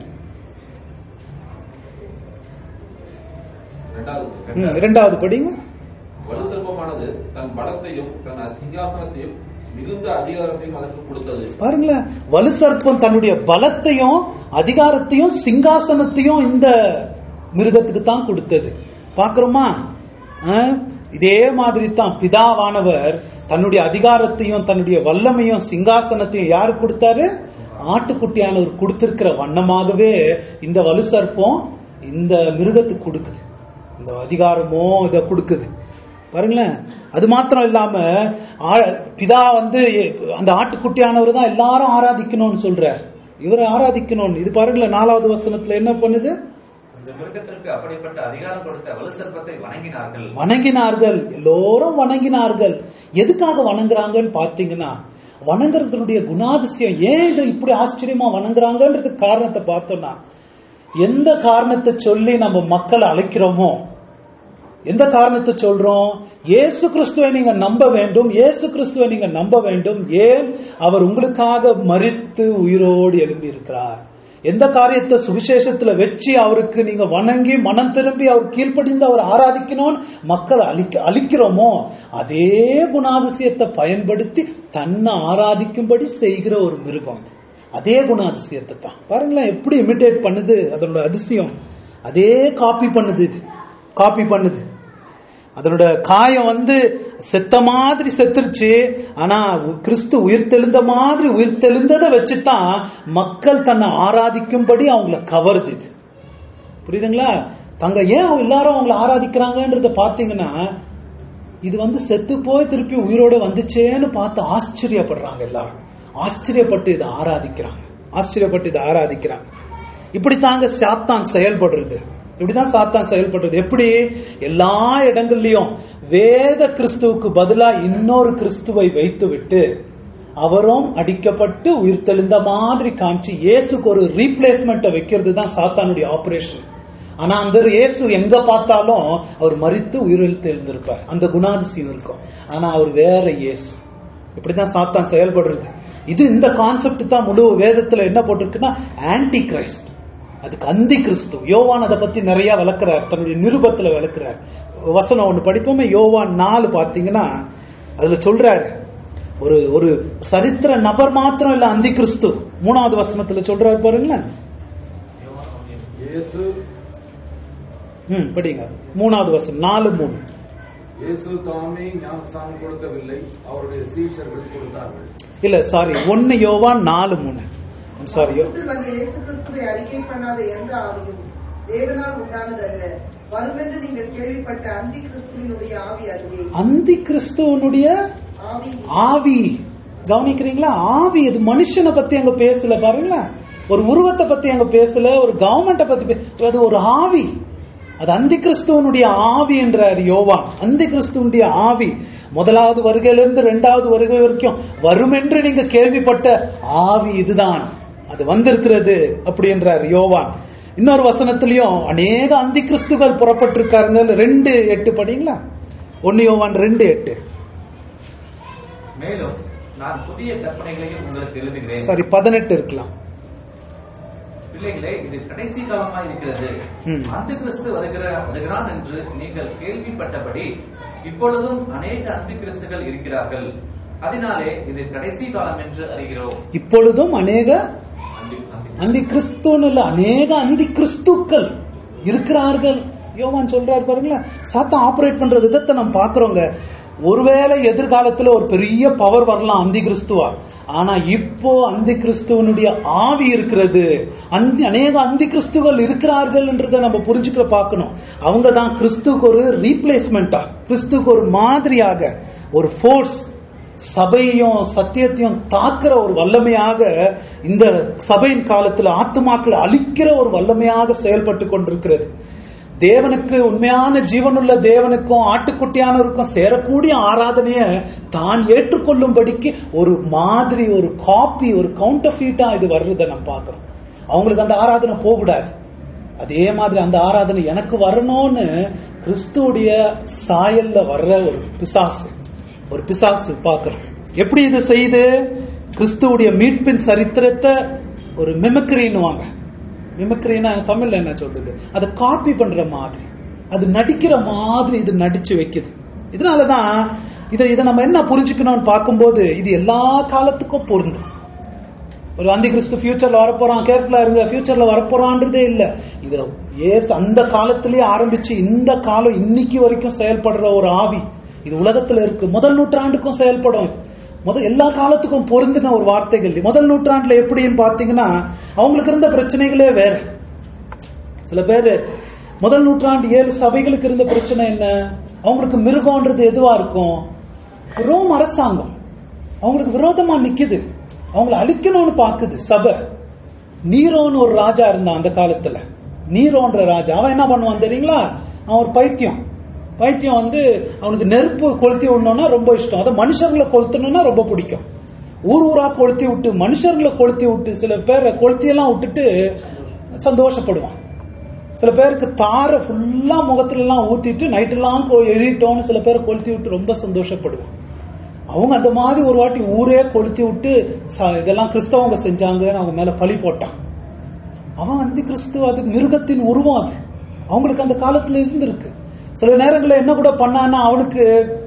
இரண்டாவது படிங்க. வலு சர்ப்பமானது தன் பலத்தையும் தன் சிங்காசனத்தையும் மிகுந்த அதிகாரத்தையும் அதற்கு கொடுத்தது. பாருங்களேன், வலு சர்ப்பம் தன்னுடைய பலத்தையும் அதிகாரத்தையும் சிங்காசனத்தையும் இந்த மிருகத்துக்கு தான் கொடுத்தது. பாக்குறோமா? இதே மாதிரி தான் பிதாவானவர் தன்னுடைய அதிகாரத்தையும் தன்னுடைய வல்லமையும் சிங்காசனத்தையும் யாருக்கு கொடுத்தாரு? ஆட்டுக்குட்டியானவர் கொடுத்திருக்கிற வண்ணமாகவே இந்த வலு சர்ப்பம் இந்த மிருகத்துக்கு கொடுக்குது. இந்த அதிகாரமோ இதை கொடுக்குது. பாருங்களேன், அது மாத்திரம் இல்லாம பிதா வந்து அந்த ஆட்டுக்குட்டியானவர் தான் எல்லாரும் ஆராதிக்கணும்னு சொல்றார். இவரை ஆராதிக்கணும். இது பாருங்களேன், நாலாவது வசனத்துல என்ன பண்ணுது? மிருகத்திற்கு அப்படிப்பட்ட அதிகாரம் கொடுத்த வலு சர்ப்பத்தை வணங்கினார்கள். வணங்கினார்கள் எல்லோரும் வணங்கினார்கள். எதுக்காக வணங்குறாங்கன்னு பாத்தீங்கன்னா, வணங்குறதுடைய குணாதிசயம். ஏன் இதை இப்படி ஆச்சரியமா வணங்குறாங்கன்றதுக்கு காரணத்தை பார்த்தோம்னா, எந்த காரணத்தை சொல்லி நம்ம மக்களை அழைக்கிறோமோ, எந்த காரணத்தை சொல்றோம்? இயேசு கிறிஸ்துவை நீங்க நம்ப வேண்டும், இயேசு கிறிஸ்துவை நீங்க நம்ப வேண்டும். ஏன்? அவர் உங்களுக்காக மரித்து உயிரோடு எழும்பி இருக்கிறார். எந்த காரியத்தை சுவிசேஷத்துல வச்சு அவருக்கு நீங்க வணங்கி மனம் திரும்பி அவர் கீழ்ப்படிந்து அவர் ஆராதிக்கணும் மக்கள் அழிக்க அழிக்கிறோமோ, அதே குணாதிசயத்தை பயன்படுத்தி தன்னை ஆராதிக்கும்படி செய்கிற ஒரு மிருகம். அதே குணாதிசயத்தை தான் பாருங்களேன் எப்படி இமிட்டேட் பண்ணுது. அதனோட அதிசயம் அதே காப்பி பண்ணுது. இது காப்பி பண்ணுது. அதனோட காயம் வந்து செத்த மாதிரி செத்துருச்சு. ஆனா கிறிஸ்து உயிர்த்தெழுந்த மாதிரி உயிர்த்தெழுந்ததை வச்சுதான் மக்கள் தன்னை ஆராதிக்கும்படி அவங்கள கவருது. இது புரியுதுங்களா? தங்க ஏன் எல்லாரும் அவங்கள ஆராதிக்கிறாங்கன்றத பாத்தீங்கன்னா, இது வந்து செத்து போய் திருப்பி உயிரோட வந்துச்சேன்னு பார்த்து ஆச்சரியப்படுறாங்க. எல்லாரும் ஆச்சரியப்பட்டு இதை ஆராதிக்கிறாங்க. ஆச்சரியப்பட்டு இதை ஆராதிக்கிறாங்க. இப்படித்தாங்க சாத்தான் செயல்படுறது. இப்படிதான் சாத்தான் செயல்படுறது. எப்படி? எல்லா இடங்கள்லயும் வேத கிறிஸ்துவுக்கு பதிலா இன்னொரு கிறிஸ்துவை வைத்து விட்டு அவரும் அடிக்கப்பட்டு உயிர்த்தெழுந்த மாதிரி காமிச்சு இயேசுக்கு ஒரு ரீப்ளேஸ்மெண்ட் வைக்கிறது தான் சாத்தானுடைய ஆபரேஷன். ஆனா அந்த இயேசு எங்க பார்த்தாலும் அவர் மரித்து உயிரெழுத்து எழுந்திருப்பார். அந்த குணாதிசயம் இருக்கும். ஆனா அவர் வேற இயேசு. இப்படிதான் சாத்தான் செயல்படுறது. இது இந்த கான்செப்ட் தான் முழு வேதத்துல என்ன போட்டிருக்குன்னா ஆன்டி கிரைஸ்ட். அதுக்கு அந்தி கிறிஸ்து. யோவான் அதை பத்தி நிறைய விளக்குறார், தன்னுடைய நிருபத்துல விளக்குறார். வசனம் ஒண்ணு படிப்போமே, யோவான் நாலு பாத்தீங்கன்னா அதுல சொல்றாரு, ஒரு ஒரு சரித்திர நபர் மாத்திரம் இல்ல அந்தி கிறிஸ்து. மூணாவது வசனத்துல சொல்றாரு பாருங்களேன். ம் படிங்க மூணாவது வசனம் நாலு மூணு. இயேசு தாமே ஞானஸ்நானம் கொடுக்கவில்லை, அவருடைய சீஷர்கள் கொடுத்தார்கள். இல்ல சாரி, ஒன்னு யோவான் நாலு மூணு. சாரி, இயேசு கிறிஸ்துவை அறிக்கை பண்ணாத எந்த ஆவியும் தேவனால் உண்டானது அல்ல. வருமென்று நீங்கள் கேள்விப்பட்ட அந்தி கிறிஸ்துவினுடைய ஆவி அதுவே. அந்தி கிறிஸ்துவனுடைய ஆவி. கவனிக்கிறீங்களா? ஆவி. அது மனுஷனை பத்தி அங்க பேசல பாருங்களா. ஒரு உருவத்தை பத்தி அங்க பேசல, ஒரு கவர்மெண்ட்டை பத்தி. அது ஒரு ஆவி. அது அந்தி கிறிஸ்துவனுடைய ஆவி என்றார் யோவான். அந்தி கிறிஸ்துவனுடைய ஆவி முதலாவது வருகையிலிருந்து இரண்டாவது வருகை வரைக்கும் வரும் என்று நீங்க கேள்விப்பட்ட ஆவி இதுதான். அது வந்திருக்கிறது அப்படி என்றார் யோவான். இன்னொரு வசனத்திலையும் அநேக அந்தி கிறிஸ்துகள் புறப்பட்டிருக்காருங்க. ரெண்டு எட்டு படிங்களா? ஒன்னு யோவான் ரெண்டு எட்டு. மேலும் நான் புதிய கற்பனைகளையும் உங்களுக்கு எழுதுகிறேன். சாரி, பதினெட்டு இருக்கலாம். பிள்ளைகளே, இது கடைசி காலமாக இருக்கிறது. அந்த கிறிஸ்து வருகிற வருகிறான் என்று நீங்கள் கேள்விப்பட்டபடி இப்பொழுதும் அநேக அந்தி கிறிஸ்துகள் இருக்கிறார்கள். அதனாலே இது கடைசி காலம் என்று அறிகிறோம். இப்பொழுதும் அநேக அந்தி கிறிஸ்துன்னு இல்ல, அநேக அந்தி கிறிஸ்துக்கள் இருக்கிறார்கள். யோவான் சொல்றாரு பாருங்களேன். சாத்தான் ஆபரேட் பண்ற விதத்தை நம்ம பாக்குறோங்க. ஒருவேளை எதிர்காலத்துல ஒரு பெரிய பவர் வரலாம் அந்தி கிறிஸ்துவா. ஆனா இப்போ அந்தி கிறிஸ்துவனுடைய ஆவி இருக்கிறது. அந்தி அநேக அந்தி கிறிஸ்துவர்கள் இருக்கிறார்கள் என்றதை நம்ம புரிஞ்சுக்க பார்க்கணும். அவங்க தான் கிறிஸ்துக்கு ஒரு ரீப்ளேஸ்மெண்டா, கிறிஸ்துக்கு ஒரு மாதிரியாக, ஒரு ஃபோர்ஸ், சபையும் சத்தியத்தையும் தாக்குற ஒரு வல்லமையாக இந்த சபையின் காலத்துல ஆத்துமாக்களை அழிக்கிற ஒரு வல்லமையாக செயல்பட்டு கொண்டிருக்கிறது. தேவனுக்கு, உண்மையான ஜீவனுள்ள தேவனுக்கும் ஆட்டுக்குட்டியானவருக்கும் சேரக்கூடிய ஆராதனைய தான் ஏற்றுக்கொள்ளும்படிக்கு ஒரு மாதிரி, ஒரு காப்பி, ஒரு கவுண்டர்ஃபீட்டா இது வர்றதை நம்ம பார்க்கிறோம். அவங்களுக்கு அந்த ஆராதனை போகக்கூடாது. அதே மாதிரி அந்த ஆராதனை எனக்கு வரணும்னு கிறிஸ்துடைய சாயல்ல வர்ற ஒரு பிசாசு, ஒரு பிசாசு பார்க்கிறோம். எப்படி இது செய்து? கிறிஸ்துவுடைய மீட்பின் சரித்திரத்தை ஒரு மிமிக்ரின்னுவாங்க. மிமிக்ரின்னா தமிழ்ல என்ன சொல்றது? அதை காப்பி பண்ற மாதிரி, அது நடிக்கிற மாதிரி இது நடிச்சு வைக்குது. இதனாலதான் இதை இதை நம்ம என்ன புரிஞ்சுக்கணும்னு பார்க்கும்போது இது எல்லா காலத்துக்கும் பொருந்தும். ஒரு அந்தி கிறிஸ்து ஃபியூச்சர்ல வரப்போறான், கேர்ஃபுல்லா இருங்க, ஃபியூச்சர்ல வரப்போறான்றதே இல்ல. இது ஏஸ் அந்த காலத்திலேயே ஆரம்பிச்சு இந்த காலம் இன்னைக்கு வரைக்கும் செயல்படுற ஒரு ஆவி இது உலகத்துல இருக்கு. முதல் நூற்றாண்டுக்கும் செயல்படும். முதல் எல்லா காலத்துக்கும் பொருந்தின ஒரு வார்த்தைகள். முதல் நூற்றாண்டுல எப்படின்னு பாத்தீங்கன்னா அவங்களுக்கு இருந்த பிரச்சனைகளே வேற. சில பேரு முதல் நூற்றாண்டு ஏழு சபைகளுக்கு இருந்த பிரச்சனை என்ன? அவங்களுக்கு மிருகம்ன்றது எதுவா இருக்கும்? ரோம் அரசாங்கம் அவங்களுக்கு விரோதமா நிக்குது, அவங்களை அழிக்கணும்னு பாக்குது சபை. நீரோன்னு ஒரு ராஜா இருந்தான் அந்த காலத்துல. நீரோன்ற ராஜா அவன் என்ன பண்ணுவான் தெரியுங்களா? அவன் ஒரு பைத்தியம். பைத்தியம் வந்து அவனுக்கு நெருப்பு கொளுத்தி விடணும்னா ரொம்ப இஷ்டம். அதை மனுஷர்களை கொளுத்தணும்னா ரொம்ப பிடிக்கும். ஊர் ஊரா கொளுத்தி விட்டு, மனுஷர்களை கொளுத்தி விட்டு, சில பேரை கொளுத்தியெல்லாம் விட்டுட்டு சந்தோஷப்படுவான். சில பேருக்கு தார ஃபுல்லா முகத்துல எல்லாம் ஊத்திட்டு நைட்டெல்லாம் எரிட்டோன்னு சில பேரை கொளுத்தி விட்டு ரொம்ப சந்தோஷப்படுவான். அவங்க அந்த மாதிரி ஒரு வாட்டி ஊரே கொளுத்தி விட்டு இதெல்லாம் கிறிஸ்தவங்க செஞ்சாங்கன்னு அவங்க மேல பழி போட்டான். அவன் அந்தி கிறிஸ்துவ, அது மிருகத்தின் உருவம். அது அவங்களுக்கு அந்த காலத்துல இருந்திருக்கு. சில நேரங்களில் என்ன கூட பண்ணான்னா அவனுக்கு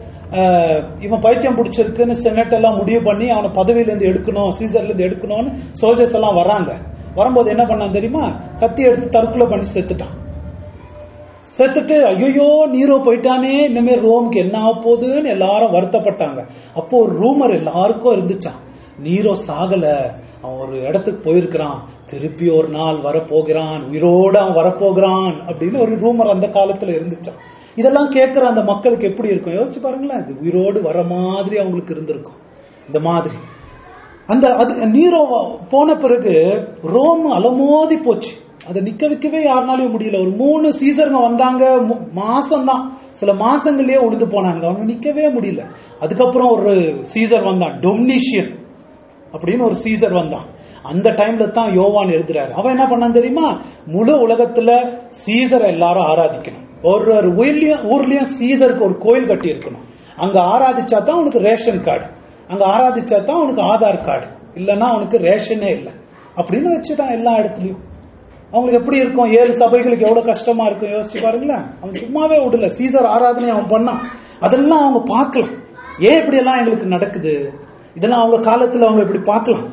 இவன் பைத்தியம் பிடிச்சிருக்குன்னு செனட் எல்லாம் முடிவு பண்ணி அவனை பதவியில இருந்து எடுக்கணும், சீசர்ல இருந்து எடுக்கணும்னு சோல்ஜர்ஸ் எல்லாம் வராங்க. வரும்போது என்ன பண்ணான் தெரியுமா? கத்தி எடுத்து தற்கொலை பண்ணி செத்துட்டான். செத்துட்டு ஐயோ நீரோ போயிட்டானே, இனிமே ரோமுக்கு என்ன ஆக போகுதுன்னு எல்லாரும் வருத்தப்பட்டாங்க. அப்போ ஒரு ரூமர் எல்லாருக்கும் இருந்துச்சான், நீரோ சாகல, அவன் ஒரு இடத்துக்கு போயிருக்கிறான், திருப்பி ஒரு நாள் வரப்போகிறான், உயிரோடு அவன் வரப்போகிறான் அப்படின்னு ஒரு ரூமர் அந்த காலத்துல இருந்துச்சான். இதெல்லாம் கேட்கிற அந்த மக்களுக்கு எப்படி இருக்கும் யோசிச்சு பாருங்களேன். இது உயிரோடு வர மாதிரி அவங்களுக்கு இருந்திருக்கும். இந்த மாதிரி அந்த அது நீரோ போன பிறகு ரோம் அலமோதி போச்சு. அதை நிக்க வைக்கவே யாருனாலையும் முடியல. ஒரு மூணு சீசருங்க வந்தாங்க, மாசம் தான், சில மாசங்கள்லயே உழுந்து போனாங்க, அவங்க நிக்கவே முடியல. அதுக்கப்புறம் ஒரு சீசர் வந்தான், டொமினிஷியன் அப்படின்னு ஒரு சீசர் வந்தான். அந்த டைம்ல தான் யோவான் எழுதுறாரு. அவன் என்ன பண்ணான் தெரியுமா? முழு உலகத்துல சீசரை எல்லாரும் ஆராதிக்கணும், ஒரு ஒரு ஊர்லயும் ஊர்லயும் சீசருக்கு ஒரு கோயில் கட்டி இருக்கணும். அங்க ஆராதிச்சா தான் உனக்கு ரேஷன் கார்டு, அங்க ஆராதிச்சா தான் உனக்கு ஆதார் கார்டு, இல்லன்னா உனக்கு ரேஷனே இல்லை அப்படின்னு வச்சுட்டான் எல்லா இடத்துலயும். அவங்களுக்கு எப்படி இருக்கும்? ஏழு சபைகளுக்கு எவ்வளவு கஷ்டமா இருக்கும் யோசிச்சு பாருங்களேன். அவன் சும்மாவே விடல, சீசர் ஆராதனை அவன் பண்ணான். அதெல்லாம் அவங்க பார்க்கலாம், ஏன் இப்படி எல்லாம் எங்களுக்கு நடக்குது, இதெல்லாம் அவங்க காலத்துல அவங்க இப்படி பார்க்கலாம்.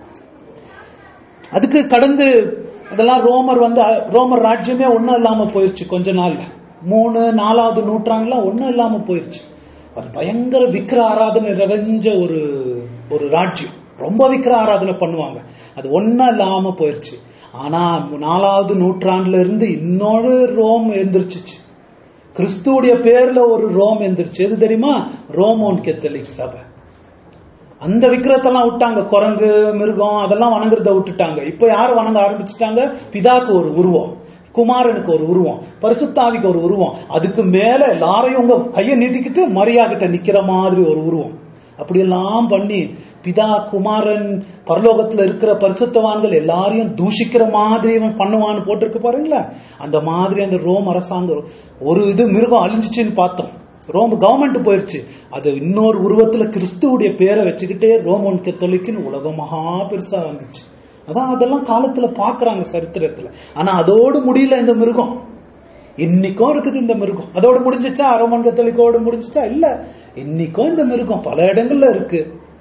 அதுக்கு கடந்து இதெல்லாம் ரோமர் வந்து ரோமர் ராஜ்யமே ஒன்னும் இல்லாம போயிருச்சு. கொஞ்ச நாள்ல மூணு நாலாவது நூற்றாண்டுல ஒன்னும் இல்லாம போயிருச்சு. அது பயங்கர விக்கிர ஆராதனை நிறைஞ்ச ஒரு ஒரு ராஜ்யம். ரொம்ப விக்கிர ஆராதனை பண்ணுவாங்க. அது ஒன்னும் இல்லாம போயிருச்சு. ஆனா நாலாவது நூற்றாண்டுல இருந்து இன்னொரு ரோம் எந்திரிச்சிச்சு. கிறிஸ்துவுடைய பேர்ல ஒரு ரோம் எந்திரிச்சு. எது தெரியுமா? ரோமன் கத்தோலிக் சபை. அந்த விக்கிரத்தெல்லாம் விட்டாங்க, குரங்கு மிருகம் அதெல்லாம் வணங்குறத விட்டுட்டாங்க. இப்ப யாரு வணங்க ஆரம்பிச்சுட்டாங்க? பிதாக்கு ஒரு உருவம், குமாரனுக்கு ஒரு உருவம், பரிசுத்தாவிக்கு ஒரு உருவம், அதுக்கு மேல எல்லாரையும் உங்க கையை நீட்டிக்கிட்டு மரியா கிட்ட நிக்கிற மாதிரி ஒரு உருவம். அப்படியெல்லாம் பண்ணி பிதா குமாரன் பரலோகத்துல இருக்கிற பரிசுத்தவான்கள் எல்லாரையும் தூஷிக்கிற மாதிரி இவன் பண்ணுவான்னு போட்டிருக்கு பாருங்களா. அந்த மாதிரி அந்த ரோம் அரசாங்கம் ஒரு இது மிருகம் அழிஞ்சிச்சுன்னு பார்த்தோம். ரோம் கவர்மெண்ட் போயிருச்சு. அது இன்னொரு உருவத்துல கிறிஸ்துவுடைய பேரை வச்சுக்கிட்டே ரோமன் கத்தோலிக்குன்னு உலகம் மகா பெருசா வந்துச்சு. அதான் அதெல்லாம் காலத்துல பாக்குறாங்க சரித்திரத்துல. ஆனா அதோடு முடியல இந்த மிருகம். இன்னைக்கும் இருக்குது இந்த மிருகம். அதோடு முடிஞ்சிச்சா? ரோமன் கத்தோலிக்கோடு முடிஞ்சிச்சா? இல்ல, இன்னைக்கும் இந்த மிருகம் பல இடங்கள்ல இருக்கு.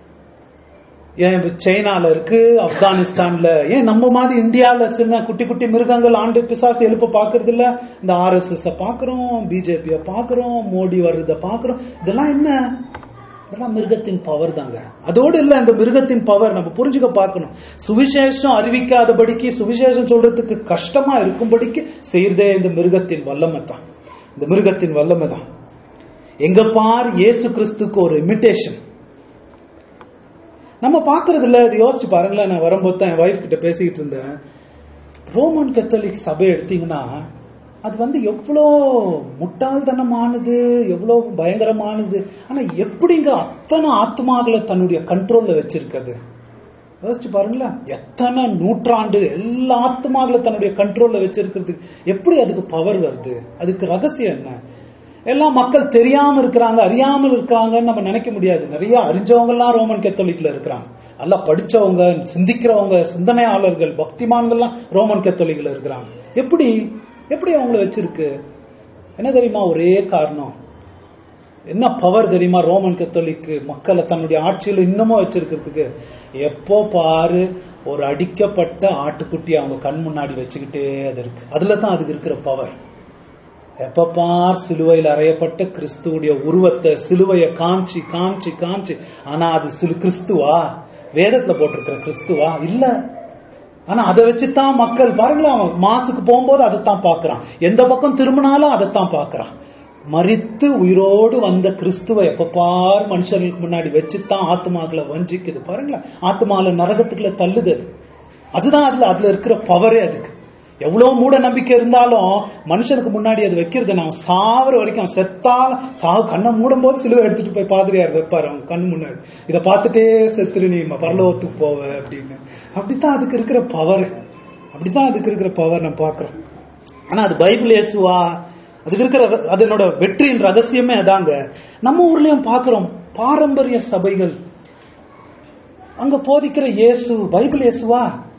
ஏன் சைனால இருக்கு, ஆப்கானிஸ்தான்ல, ஏன் நம்ம மாதிரி இந்தியால சின்ன குட்டி குட்டி மிருகங்கள் ஆண்டு பிசாசு எழுப்ப பாக்குறது இல்ல. இந்த ஆர் எஸ் எஸ் பாக்குறோம், பிஜேபிய பாக்குறோம், மோடி வர்றத பாக்குறோம். இதெல்லாம் என்ன? இதெல்லாம் மிருகத்தின் பவர் தாங்க. அதோடு இல்ல, இந்த மிருகத்தின் பவர் நம்ம புரிஞ்சுக்க பார்க்கணும். சுவிசேஷம் அறிவிக்காதபடிக்கு, சுவிசேஷம் சொல்றதுக்கு கஷ்டமா இருக்கும்படிக்கு செய்யறதே இந்த மிருகத்தின் வல்லமை தான். இந்த மிருகத்தின் வல்லமை தான். எங்க பார் இயேசு கிறிஸ்துக்கு ஒரு இமிட்டேஷன் நம்ம பாக்குறது இல்ல. இது யோசிச்சு பாருங்களேன். நான் வரும்போது தான் என் வைஃப் கிட்ட பேசிக்கிட்டு இருந்தேன். ரோமன் கத்தோலிக் சபை எடுத்தீங்கன்னா அது வந்து எவ்வளோ முட்டாள்தனமானது, எவ்வளோ பயங்கரமானது. ஆனா எப்படிங்க அத்தனை ஆத்மாக்களை தன்னுடைய கண்ட்ரோல்ல வச்சிருக்கிறது? யோசிச்சு பாருங்களேன். எத்தனை நூற்றாண்டு எல்லா ஆத்மாக்களை தன்னுடைய கண்ட்ரோல்ல வச்சிருக்கிறது எப்படி அதுக்கு பவர் வருது? அதுக்கு ரகசியம் என்ன? எல்லா மக்கள் தெரியாம இருக்கிறாங்க, அறியாமல் இருக்கிறாங்கன்னு நம்ம நினைக்க முடியாது. நிறைய அறிஞ்சவங்க எல்லாம் ரோமன் கத்தோலிக்ல இருக்கிறாங்க. நல்லா படிச்சவங்க, சிந்திக்கிறவங்க, சிந்தனையாளர்கள், பக்திமான்கள்லாம் ரோமன் கத்தோலிக்ல இருக்கிறாங்க. எப்படி எப்படி அவங்கள வச்சிருக்கு? என்ன தெரியுமா ஒரே காரணம்? என்ன பவர் தெரியுமா ரோமன் கத்தோலிக் மக்களை தன்னுடைய ஆட்சியில இன்னமும் வச்சிருக்கிறதுக்கு? எப்போ பாரு ஒரு அடிக்கப்பட்ட ஆட்டுக்குட்டி அவங்க கண் முன்னாடி வச்சுக்கிட்டே அது இருக்கு. அதுலதான் அதுக்கு இருக்கிற பவர். எப்ப பார் சிலுவையில் அறையப்பட்ட கிறிஸ்துவுடைய உருவத்தை, சிலுவைய காமிச்சு காமிச்சு காமிச்சு. ஆனா அது சிலு கிறிஸ்துவா? வேதத்துல போட்டிருக்கிற கிறிஸ்துவா? இல்ல. ஆனா அதை வச்சுதான் மக்கள் பாருங்களேன், மாசுக்கு போகும்போது அதைத்தான் பாக்குறான், எந்த பக்கம் திரும்பினாலும் அதைத்தான் பாக்குறான். மரித்து உயிரோடு வந்த கிறிஸ்துவ எப்ப பார் மனுஷர்களுக்கு முன்னாடி வச்சுதான் ஆத்மாக்களை வஞ்சிக்குது. பாருங்களேன், ஆத்மால நரகத்துக்குள்ள தள்ளுது. அது அதுதான் அதுல அதுல இருக்கிற பவரே. அதுக்கு எவ்வளவு மூட நம்பிக்கை இருந்தாலும் மனுஷனுக்கு முன்னாடி அது வைக்கிறது. நான் சாவர வரைக்கும் செத்தாலும் சாவு கண்ணை மூடும் போது சிலுவை எடுத்துட்டு போய் பாதிரியார் வைப்பாரு அவங்க கண் முன்னாடி. இதை பார்த்துட்டே செத்துரு நீ பரலோகத்துக்கு போவ அப்படின்னு. அப்படித்தான் அதுக்கு இருக்கிற பவர். அப்படித்தான் அதுக்கு இருக்கிற பவர் நம்ம பாக்குறோம். ஆனா அது பைபிள் இயேசுவா? அதுக்கு இருக்கிற அதனோட வெற்றியின் ரகசியமே அதாங்க. நம்ம ஊர்லயும் பாக்குறோம் பாரம்பரிய சபைகள், அங்க போதிக்கிற இயேசு பைபிள் இயேசுவா?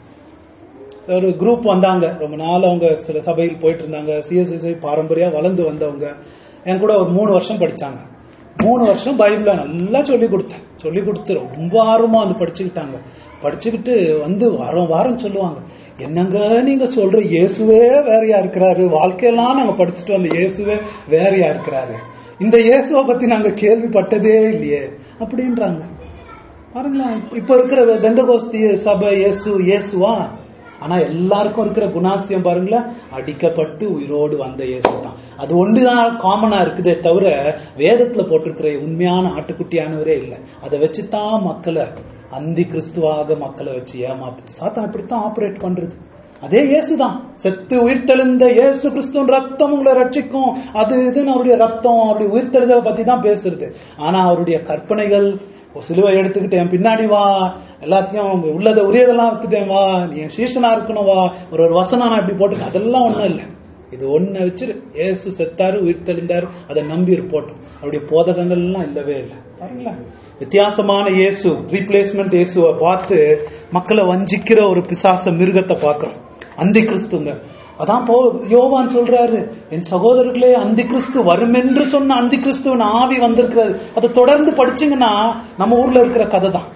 ஒரு குரூப் வந்தாங்க, ரொம்ப நாள் அவங்க சில சபையில் போயிட்டு இருந்தாங்க, சிஎஸ்சி பாரம்பரியா வளர்ந்து வந்தவங்க. என் கூட ஒரு மூணு வருஷம் படிச்சாங்க. மூணு வருஷம் பைபிள நல்லா சொல்லி கொடுத்தேன். சொல்லி கொடுத்து ரொம்ப ஆர்வமா வந்து படிச்சுக்கிட்டாங்க. படிச்சுக்கிட்டு வந்து வாரம் வாரம் சொல்லுவாங்க, என்னங்க நீங்க சொல்ற இயேசுவே வேறையா இருக்கிறாரு, வாழ்க்கையெல்லாம் நாங்க படிச்சுட்டு வந்த இயேசுவே வேறையா இருக்கிறாரு, இந்த இயேசுவை பத்தி நாங்க கேள்விப்பட்டதே இல்லையே அப்படின்றாங்க. பாருங்களேன், இப்ப இருக்கிற பெந்தகோஸ்தி சபை இயேசு இயேசுவா? ஆனா எல்லாருக்கும் இருக்கிற குணாசியம் பாருங்களேன், அடிக்கப்பட்டு உயிரோடு வந்த இயேசு தான். அது ஒன்றுதான் காமனா இருக்குதே தவிர வேதத்துல போட்டிருக்கிற உண்மையான ஆட்டுக்குட்டியானவரே இல்லை. அதை வச்சுதான் மக்களை அந்தி கிறிஸ்துவாக மக்களை வச்சு ஏமாத்து சாத்தான் இப்படித்தான் ஆபரேட் பண்றது. அதே இயேசுதான், செத்து உயிர்த்தெழுந்த இயேசு கிறிஸ்துவின் ரத்தம் உங்களை ரட்சிக்கும், அது இதுன்னு அவருடைய ரத்தம் அப்படி உயிர்த்தெழுதலை பத்தி தான் பேசுறது. ஆனா அவருடைய கற்பனைகள், சிலுவை எடுத்துக்கிட்டு என் பின்னாடி வா, எல்லாத்தையும் உள்ளதை உரியதெல்லாம் எடுத்துட்டேன் வா, நீ என் சீசனா இருக்கணும் வா, ஒரு ஒரு வசனம் நான் இப்படி போட்டு, அதெல்லாம் ஒண்ணும் இல்லை. இது ஒண்ணு வச்சிரு, இயேசு செத்தாரு உயிர்த்தெழுந்தாரு, அதை நம்பி போட்டோம். அவருடைய போதகங்கள் எல்லாம் இல்லவே இல்லை. பாருங்களேன், வித்தியாசமான இயேசு, ரீப்ளேஸ்மெண்ட் இயேசுவை பார்த்து மக்களை வஞ்சிக்கிற ஒரு பிசாச மிருகத்தை பார்க்கிறோம், அந்தி கிறிஸ்துங்க. அதான் போ யோவான் சொல்றாரு, என் சகோதரர்களே அந்தி கிறிஸ்து வரும் என்று சொன்ன அந்தி கிறிஸ்துவின் ஆவி வந்திருக்கிறது. அதை தொடர்ந்து படிச்சீங்கன்னா நம்ம ஊர்ல இருக்கிற கதை தான்.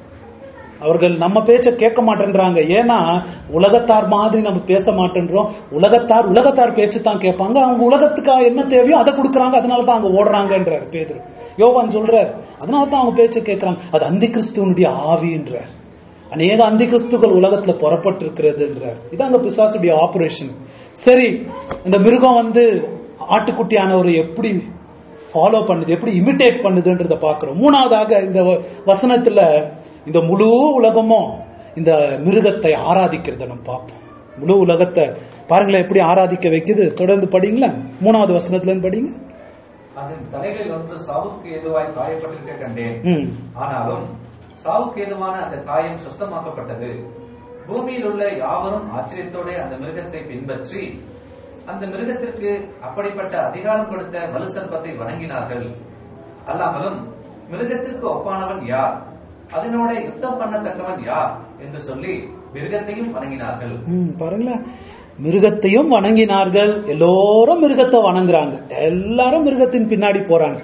அவர்கள் நம்ம பேச்ச கேட்க மாட்டேன்றாங்க. ஏன்னா உலகத்தார் மாதிரி நம்ம பேச மாட்டேன்றோம். உலகத்தார் உலகத்தார் பேச்சு தான் கேட்பாங்க. அவங்க உலகத்துக்கு என்ன தேவையோ அதை கொடுக்குறாங்க, அதனாலதான் அவங்க ஓடுறாங்கன்றார் பேதுரு. யோவான் சொல்றார், அதனாலதான் அவங்க பேச்ச கேட்கறாங்க. அது அந்தி கிறிஸ்துவனுடைய ஆவின்றார். அநேக அந்தி கிறிஸ்துக்கள் உலகத்துல புறப்பட்டு இருக்கிறதுன்றார். இதாங்க பிசாசுடைய ஆபரேஷன். சரி, இந்த மிருகம் வந்து ஆட்டுக்குட்டியானவரை எப்படி ஃபாலோ பண்ணுது, எப்படி இமிட்டேட் பண்ணுதுன்றத பாக்குறோம். மூணாவதாக இந்த வசனத்துல இந்த முழு உலகமும் இந்த மிருகத்தை ஆராதிக்கிறத நம்ம பார்ப்போம். முழு உலகத்தை பாருங்களேன் எப்படி ஆராதிக்க வைக்குது. தொடர்ந்து படிங்களா, மூணாவது வசனத்துல படிங்க. அதன் தலைகளில் ஒன்று சாவுக்கு ஏதுவாய் காயப்பட்டிருக்க கண்டேன், ஆனாலும் சாவுக்கு ஏதுவான அந்த காயம் சுத்தமாக்கப்பட்டது. பூமியில் உள்ள யாவரும் ஆச்சரியத்தோட அந்த மிருகத்தை பின்பற்றி அந்த மிருகத்திற்கு அப்படிப்பட்ட அதிகாரம் கொடுத்த வலு சர்ப்பத்தை வணங்கினார்கள். அல்லாமலும் மிருகத்திற்கு ஒப்பானவன் யார், அதனோட யுத்தம் பண்ணத்தக்கவன் யார் என்று சொல்லி மிருகத்தையும் வணங்கினார்கள். பாருங்களேன், மிருகத்தையும் வணங்கினார்கள். எல்லோரும் மிருகத்தை வணங்குறாங்க, எல்லாரும் மிருகத்தின் பின்னாடி போறாங்க.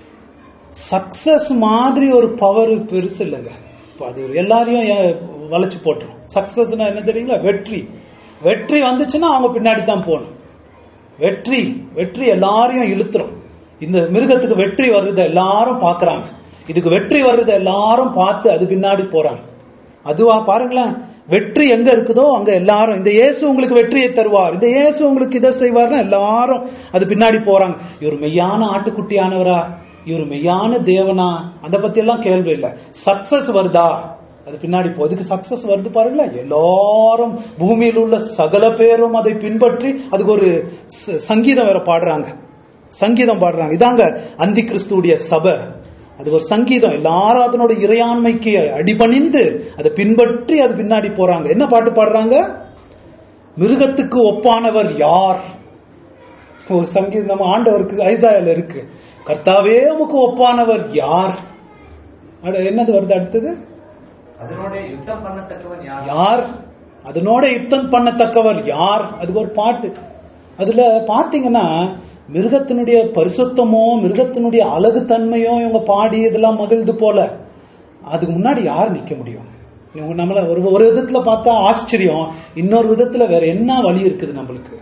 சக்சஸ் மாதிரி ஒரு பவர் பெருசு இல்லைங்க. அது எல்லாரையும் வளைச்சு போட்டுரும். சக்சஸ்னா என்ன தெரியுங்களா? வெற்றி. வெற்றி வந்துச்சுன்னா அவங்க பின்னாடி தான் போகணும். வெற்றி வெற்றி எல்லாரையும் இழுத்துரும். இந்த மிருகத்துக்கு வெற்றி வருது எல்லாரும் பாக்குறாங்க, இதுக்கு வெற்றி வருது எல்லாரும் பார்த்து அது பின்னாடி போறாங்க. அதுவா பாருங்களேன், வெற்றி எங்க இருக்குதோ அங்க எல்லாரும், இந்த இயேசு உங்களுக்கு வெற்றியை தருவார், இந்த இயேசு உங்களுக்கு இதை செய்வார்னா எல்லாரும் அது பின்னாடி போறாங்க. இவர் மெய்யான ஆட்டுக்குட்டியானவரா, இவர் மெய்யான தேவனா, அதை பத்தி எல்லாம் கேள்வி இல்லை. சக்சஸ் வருதா, அது பின்னாடி போ அதுக்கு சக்சஸ் வருது பாருங்களா. எல்லாரும் பூமியில் உள்ள சகல பேரும் அதை பின்பற்றி அதுக்கு ஒரு ச- சங்கீதம் வேற பாடுறாங்க. சங்கீதம் பாடுறாங்க. இதாங்க அந்தி கிறிஸ்துடைய சபை. அது ஒரு சங்கீதம். எல்லாரும் அதனோட இறையாண்மைக்கு அடிபணிந்து அதை பின்பற்றி அது பின்னாடி போறாங்க. என்ன பாட்டு பாடுறாங்க? மிருகத்துக்கு ஒப்பானவர் யார்? ஒரு சங்கீதம் நம்ம ஆண்டவருக்கு ஐசாயால இருக்கு. கர்த்தாவே உமக்கு ஒப்பானவர் யார்? அட, என்னது வருது அடுத்தது? அதனோட யுத்தம் பண்ணத்தக்கவன் யார்? யார்? அதனோட யுத்தம் பண்ணத்தக்கவர் யார்? அதுக்கு ஒரு பாட்டு. அதுல பாத்தீங்கன்னா மிருகத்தினுடைய பரிசுத்தமோ மிருகத்தினுடைய அழகு தன்மையோ இவங்க பாடி இதெல்லாம் மகிழ்ந்து போல அதுக்கு முன்னாடி யார் நிக்க முடியும்? இவங்க நம்மள ஒரு ஒரு விதத்துல பார்த்தா ஆச்சரியம், இன்னொரு விதத்துல வேற என்ன வழி இருக்குது நம்மளுக்கு?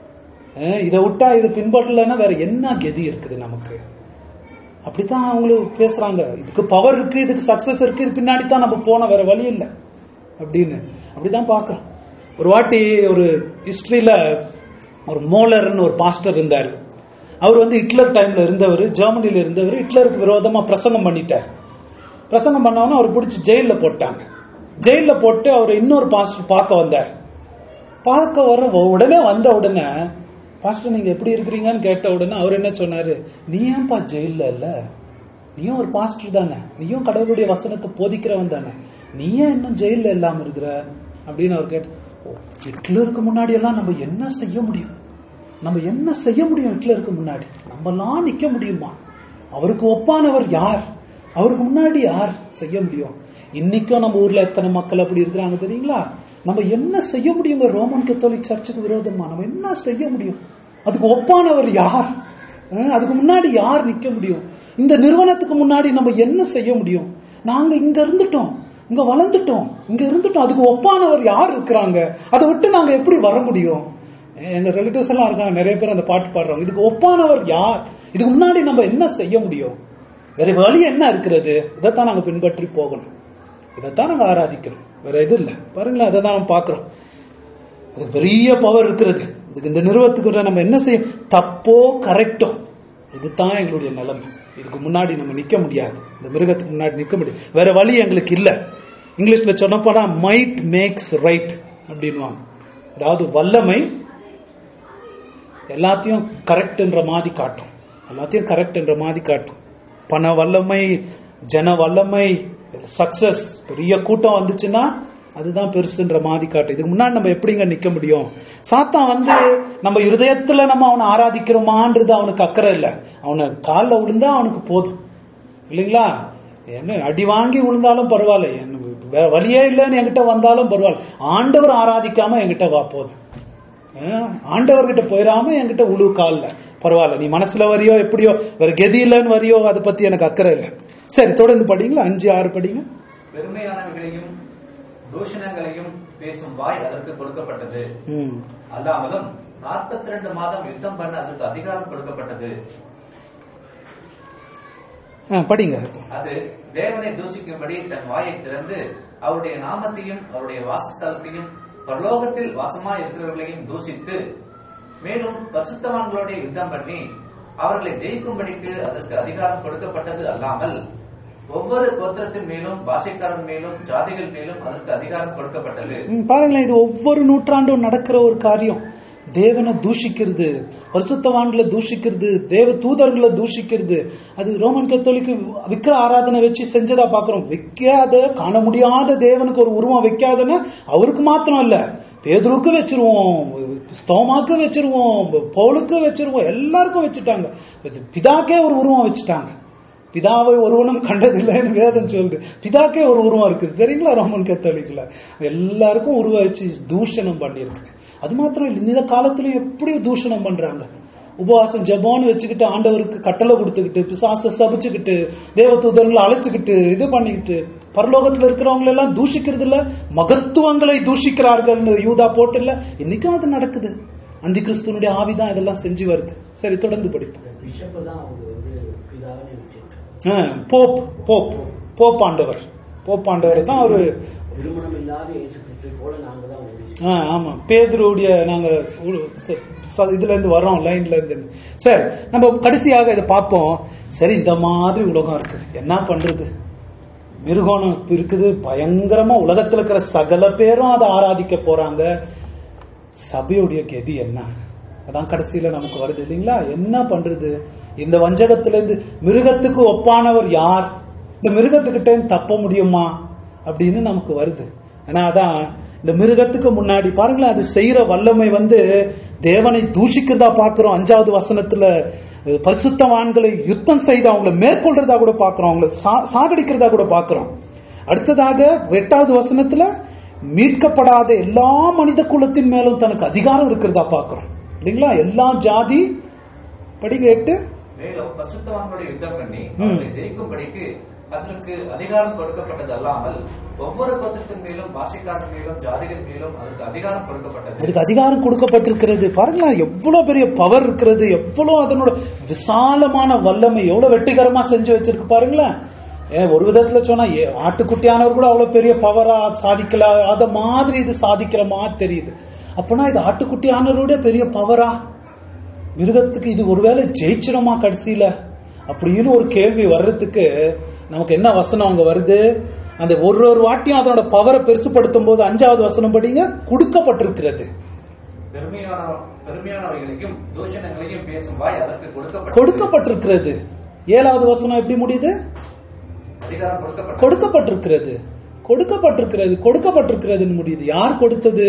அஹ் இதை விட்டா இது பின்பற்றலைன்னா வேற என்ன கதி இருக்குது நமக்கு? அப்படித்தான் அவங்களும் பேசுறாங்க. இதுக்கு பவர் இருக்கு, இதுக்கு சக்சஸ் இருக்கு, இது பின்னாடி தான் நம்ம போனோம், வேற வழி இல்லை அப்படின்னு அப்படிதான் பாக்குறோம். ஒரு வாட்டி ஒரு ஹிஸ்டரியில ஒரு மோலர்னு ஒரு பாஸ்டர் இருந்தார். அவர் வந்து ஹிட்லர் டைம்ல இருந்தவர், ஜெர்மனில இருந்தவர். ஹிட்லருக்கு விரோதமா பிரசங்கம் பண்ணிட்டார். பிரசங்கம் பண்ணவன அவர் பிடிச்சி ஜெயில போட்டாங்க. ஜெயில போட்டு அவர் இன்னொரு பாஸ்டர் பார்க்க வந்தார். பார்க்க வர உடனே வந்த உடனே பாஸ்டர் நீங்க எப்படி இருக்கிறீங்கன்னு கேட்ட உடனே அவர் என்ன சொன்னாரு? நீ ஏன்பா ஜெயில இல்ல? நீயும் ஒரு பாஸ்டர் தானே, நீயும் கடவுளுடைய வசனத்தை போதிக்கிறவன் தானே, நீ ஏன் இன்னும் ஜெயில இல்லாம இருக்கிற அப்படின்னு அவர் கேட்ட. ஹிட்லருக்கு முன்னாடி எல்லாம் நம்ம என்ன செய்ய முடியும்? நம்ம என்ன செய்ய முடியும்? ஹிட்லருக்கு முன்னாடி நம்ம எல்லாம் நிக்க முடியுமா? அவருக்கு ஒப்பானவர் யார்? அவருக்கு முன்னாடி யார் செய்ய முடியும்? இன்னைக்கும் நம்ம ஊர்ல எத்தனை மக்கள் அப்படி இருக்கிறாங்க தெரியுங்களா? நம்ம என்ன செய்ய முடியுங்க? ரோமன் கத்தோலிக் சர்ச்சுக்கு விரோதமா நம்ம என்ன செய்ய முடியும்? அதுக்கு ஒப்பானவர் யார்? அஹ் அதுக்கு முன்னாடி யார் நிக்க முடியும்? இந்த நிறுவனத்துக்கு முன்னாடி நம்ம என்ன செய்ய முடியும்? நாங்க இங்க இருந்துட்டோம், இங்க வளர்ந்துட்டோம், இங்க இருந்துட்டோம். அதுக்கு ஒப்பானவர் யார் இருக்கிறாங்க? அதை விட்டு நாங்க எப்படி வர முடியும்? எங்க ரிலேட்டிவ்ஸ் எல்லாம் இருக்காங்க, நிறைய பேர் அந்த பாட்டு பாடுறாங்க. இதுக்கு ஒப்பானவர் யார்? இதுக்கு முன்னாடி நம்ம என்ன செய்ய முடியும்? வேற வழி என்ன இருக்கிறது? இதைத்தான் நாங்க பின்பற்றி போகணும், இதைத்தான் நாங்க ஆராதிக்கணும், வேற எது இல்லை. பாருங்களேன், அதை தான் நம்ம பாக்குறோம். அதுக்கு பெரிய பவர் இருக்கிறது. இதுக்கு இந்த நிறுவனத்துக்கு நம்ம என்ன செய்ய, தப்போ கரெக்டோ, இதுதான் எங்களுடைய நிலைமை. இதுக்கு முன்னாடி நம்ம நிக்க முடியாது, இந்த மிருகத்துக்கு முன்னாடி நிக்க முடியாது, வேற வழி எங்களுக்கு இல்ல. இங்கிலீஷ்ல சொன்ன போனா மைட் மேக்ஸ் ரைட் அப்படின்வாங்க. அதாவது வல்லமை எல்லாத்தையும் கரெக்ட் என்ற மாதிரி காட்டும், எல்லாத்தையும் கரெக்ட் என்ற மாதிரி காட்டும். பண வல்லமை, ஜன வல்லமை, சக்சஸ், பெரிய கூட்டம் வந்துச்சுன்னா அதுதான் பெருசுன்ற மாதிரி காட்டும். இதுக்கு முன்னாடி நம்ம எப்படிங்க நிக்க முடியும்? சாத்தான் வந்து நம்ம இருதயத்துல நம்ம அவனை ஆராதிக்கிறோமான்றது அவனுக்கு அக்கறை இல்லை. அவனை காலில் விழுந்தா அவனுக்கு போதும் இல்லைங்களா? என்ன அடி வாங்கி விழுந்தாலும் பரவாயில்ல, வேற வழியே இல்லைன்னு என்கிட்ட வந்தாலும் பரவாயில்ல, ஆண்டவர் ஆராதிக்காம என்கிட்ட வா போதும். ஆண்டவர்கிட்ட போயிடாம என்கிட்ட உழு கால்ல பரவாயில்ல, நீ மனசுல வரியோ எப்படியோ, வேற கெதி இல்லைன்னு வரியோ, அதை பத்தி எனக்கு அக்கறை இல்லை. சரி, தொடர்ந்து படிங்களா, அஞ்சு ஆறு படிங்க. பெருமையானவைகளையும் தூஷணங்களையும் பேசும் வாய் அதற்கு கொடுக்கப்பட்டது. ம். அல்லாமலும் நாற்பத்தி ரெண்டு மாதம் யுத்தம் பண்ண அதற்கு அதிகாரம் கொடுக்கப்பட்டது. ஆ, படிங்க. அது தேவனை தூஷிக்கும்படி தன் வாயை திறந்து அவருடைய நாமத்தையும் அவருடைய வாசஸ்தலத்தையும் பரலோகத்தில் வாசமா இருக்கிறவர்களையும் தூஷித்து, மேலும் பரிசுத்தவான்களோட யுத்தம் பண்ணி அவர்களை ஜெயிக்கும்படிக்கு அதற்கு அதிகாரம் கொடுக்கப்பட்டது. அல்லாமல் ஒவ்வொரு கோத்திரத்தின் மேலும், பாஷைக்காரன் மேலும், ஜாதிகள் மேலும் அதற்கு அதிகாரம் கொடுக்கப்பட்டது. ம், பாருங்களேன், இது ஒவ்வொரு நூற்றாண்டும் நடக்கிற ஒரு காரியம். தேவனை தூஷிக்கிறது, பரிசுத்தவான்களை தூஷிக்கிறது, தேவ தூதர்களை தூஷிக்கிறது. அது ரோமன் கத்தோலிக்கு விக்கிர ஆராதனை வச்சு செஞ்சதா பாக்குறோம். வைக்காத, காண முடியாத தேவனுக்கு ஒரு உருவம் வைக்காதன்னா அவருக்கு மாத்திரம் இல்ல, பேதுருக்கு வச்சிருவோம், ஸ்தோமாக்கு வச்சிருவோம், பவுலுக்கு வச்சிருவோம், எல்லாருக்கும் வச்சுட்டாங்க. பிதாக்கே ஒரு உருவம் வச்சுட்டாங்க. பிதாவை ஒருவனும் கண்டதில்லைன்னு வேதம் சொல்லுது. பிதாக்கே ஒரு உருவம் இருக்குது தெரியுங்களா? ரோமன் கத்தோலிக்ல எல்லாருக்கும் உருவம் வச்சு தூஷணம் பண்ணிருக்கு. அது மாத்திரம் இல்லை, இந்த காலத்துல எப்படி தூஷணம் பண்றாங்க. உபவாசம் ஜெபம்னு வச்சுக்கிட்டு ஆண்டவருக்கு கட்டளை கொடுத்துக்கிட்டு, பிசாச சபிச்சுக்கிட்டு, தேவ தூதர்களை அழைச்சுக்கிட்டு, இது பண்ணிக்கிட்டு, பரலோகத்துல இருக்கிறவங்க எல்லாம் தூஷிக்கிறது இல்ல, மகத்துவங்களை தூஷிக்கிறார்கள் யூதா போட்டு இல்ல. இன்னைக்கும் அது நடக்குது. அந்தி கிறிஸ்துவனுடைய ஆவிதான் இதெல்லாம் செஞ்சு வருது. சரி, தொடர்ந்து படிப்போம். பிஷப்பு தான் அவங்க வந்து பிதாவே வச்சிருக்காங்க. போப் போப் போப் ஆண்டவர் போப் ஆண்டவர் தான் ஒரு திருமணம் இல்லாத இயேசு கிறிஸ்துவை போல நாங்க தான் ஓடி. ஆமா, பேதுருடைய நாங்க இதுல இருந்து வரோம், லைன்ல இருந்து. சரி, நம்ம கடைசியாக இதை பார்ப்போம். சரி, இந்த மாதிரி உலகம் இருக்குது, என்ன பண்றது? மிருகம் இருக்குது, பயங்கரமா உலகத்துல இருக்கிற சகல பேரும் அதை ஆராதிக்க போறாங்க. சபையுடைய கதி என்ன? அதான் கடைசியில நமக்கு வருது இல்லைங்களா? என்ன பண்றது? இந்த வஞ்சகத்துல இருந்து மிருகத்துக்கு ஒப்பானவர் யார்? இந்த மிருகத்துக்கிட்ட தப்ப முடியுமா அப்படின்னு நமக்கு வருது. ஆனா அதான் இந்த மிருகத்துக்கு முன்னாடி பாருங்களேன், அது செய்யற வல்லமை வந்து தேவனை தூஷிக்கிறதா பாக்குறோம். அஞ்சாவது வசனத்துல பரிசுத்தவான்களை யுத்தம் செய்து அவங்களை மேற்கொள்றதா கூட பாக்குறோம், அவங்களை சாகடிக்கிறதா கூட பாக்குறோம். அடுத்ததாக எட்டாவது வசனத்துல மீட்கப்படாத எல்லா மனித குலத்தின் மேலும் தனக்கு அதிகாரம் இருக்கிறதா பாக்குறோம் இல்லைங்களா? எல்லா ஜாதி படிங்க எட்டு. மேலும் பரிசுத்தவான்களுடைய யுத்தம் பண்ணி அவர்களை ஜெயிக்கும்படிக்கு அதற்கு அதிகாரம் கொடுக்கப்பட்டது அல்லாமல் ஒவ்வொரு கோத்திரத்தின் மேலும் பாஷைக்காரன் மேலும் ஜாதிகள் மேலும் அதற்கு அதிகாரம் கொடுக்கப்பட்டது. அதுக்கு அதிகாரம் கொடுக்கப்பட்டிருக்கிறது. பாருங்களா எவ்வளவு பெரிய பவர் இருக்கிறது, எவ்வளவு அதனோட விசாலமான வல்லமை எவ்வளவு வெற்றிகரமா செஞ்சு வச்சிருக்கு பாருங்களேன். ஏன் ஒரு விதத்துல சொன்னா ஆட்டுக்குட்டியானவர் கூட அவ்வளவு பெரிய பவரா சாதிக்கல, அத மாதிரி இது சாதிக்கிற மாதிரி தெரியுது. அப்பனா இது ஆட்டுக்குட்டியானவருடைய பெரிய பவரா? மிருகத்துக்கு இது ஒருவேளை ஜெயிச்சிடுமா கடைசியில அப்படின்னு ஒரு கேள்வி வர்றதுக்கு நமக்கு என்ன வசனம் அங்க வருது? அந்த ஒரு ஒரு வாட்டியும் அதனோட பவரை பெருசுபடுத்தும் போது அஞ்சாவது வசனம் படிங்க, கொடுக்கப்பட்டிருக்கிறது. பெருமையானவர்களையும் தூஷணங்களையும் பேசும் வாய் அதற்கு கொடுக்கப்பட்டிருக்கிறது. ஏழாவது வசனம் எப்படி முடியுது? அதிகாரம் கொடுக்கப்பட்டிருக்கிறது, கொடுக்கப்பட்டிருக்கிறது, கொடுக்கப்பட்டிருக்கிறதுன்னு முடியுது. யார் கொடுத்தது?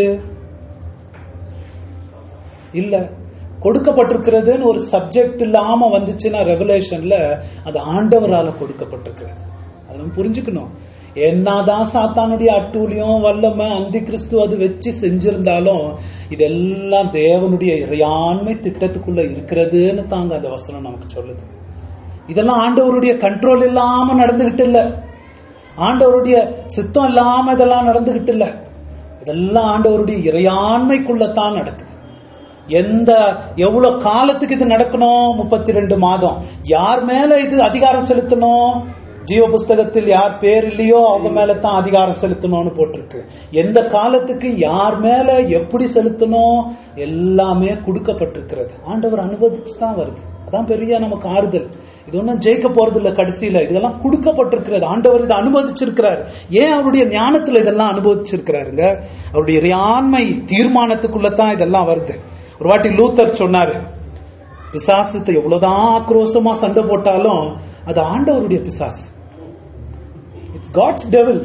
இல்ல, கொடுக்கப்பட்டிருக்கிறதுன்னு ஒரு சப்ஜெக்ட் இல்லாம வந்துச்சுன்னா ரெவலேஷன்ல அது ஆண்டவரால கொடுக்கப்பட்டிருக்கிறது. அதை நம்ம புரிஞ்சுக்கணும். என்னதான் சாத்தானுடைய அட்டூழியம் வல்லமை அந்தி கிறிஸ்து அது வச்சு செஞ்சிருந்தாலும் இதெல்லாம் தேவனுடைய இறையாண்மை திட்டத்துக்குள்ள இருக்கிறதுன்னு தாங்க அந்த வசனம் நமக்கு சொல்லுது. இதெல்லாம் ஆண்டவருடைய கண்ட்ரோல் இல்லாம நடந்துகிட்டு இல்ல, ஆண்டவருடைய சித்தம் இல்லாம இதெல்லாம் நடந்துகிட்டு இல்ல, இதெல்லாம் ஆண்டவருடைய இறையாண்மைக்குள்ளதான் நடக்குது. எந்த எவ்வளவு காலத்துக்கு இது நடக்கணும்? முப்பத்தி ரெண்டு மாதம். யார் மேல இது அதிகாரம் செலுத்தணும்? ஜீவ புஸ்தகத்தில் யார் பேர் இல்லையோ அவங்க மேல தான் அதிகாரம் செலுத்தணும்னு போட்டிருக்கு. எந்த காலத்துக்கு யார் மேல எப்படி செலுத்தணும் எல்லாமே கொடுக்கப்பட்டிருக்கிறது. ஆண்டவர் அனுபவிச்சு தான் வருது. அதான் பெரிய நமக்கு ஆறுதல். இது ஒன்னும் ஜெயிக்க போறது இல்ல கடைசியில, இதெல்லாம் கொடுக்கப்பட்டிருக்கிறது. ஆண்டவர் இதை அனுபவிச்சிருக்கிறார். ஏன்? அவருடைய ஞானத்துல இதெல்லாம் அனுபவிச்சிருக்கிறாருங்க. அவருடைய இறையாண்மை தீர்மானத்துக்குள்ளதான் இதெல்லாம் வருது. ஒரு வாட்டி லூத்தர் சொன்னாரு, பிசாசத்தை எவ்வளவுதான் ஆக்ரோஷமா சண்டை போட்டாலும் அது ஆண்டவருடைய பிசாசு. It's God's devil.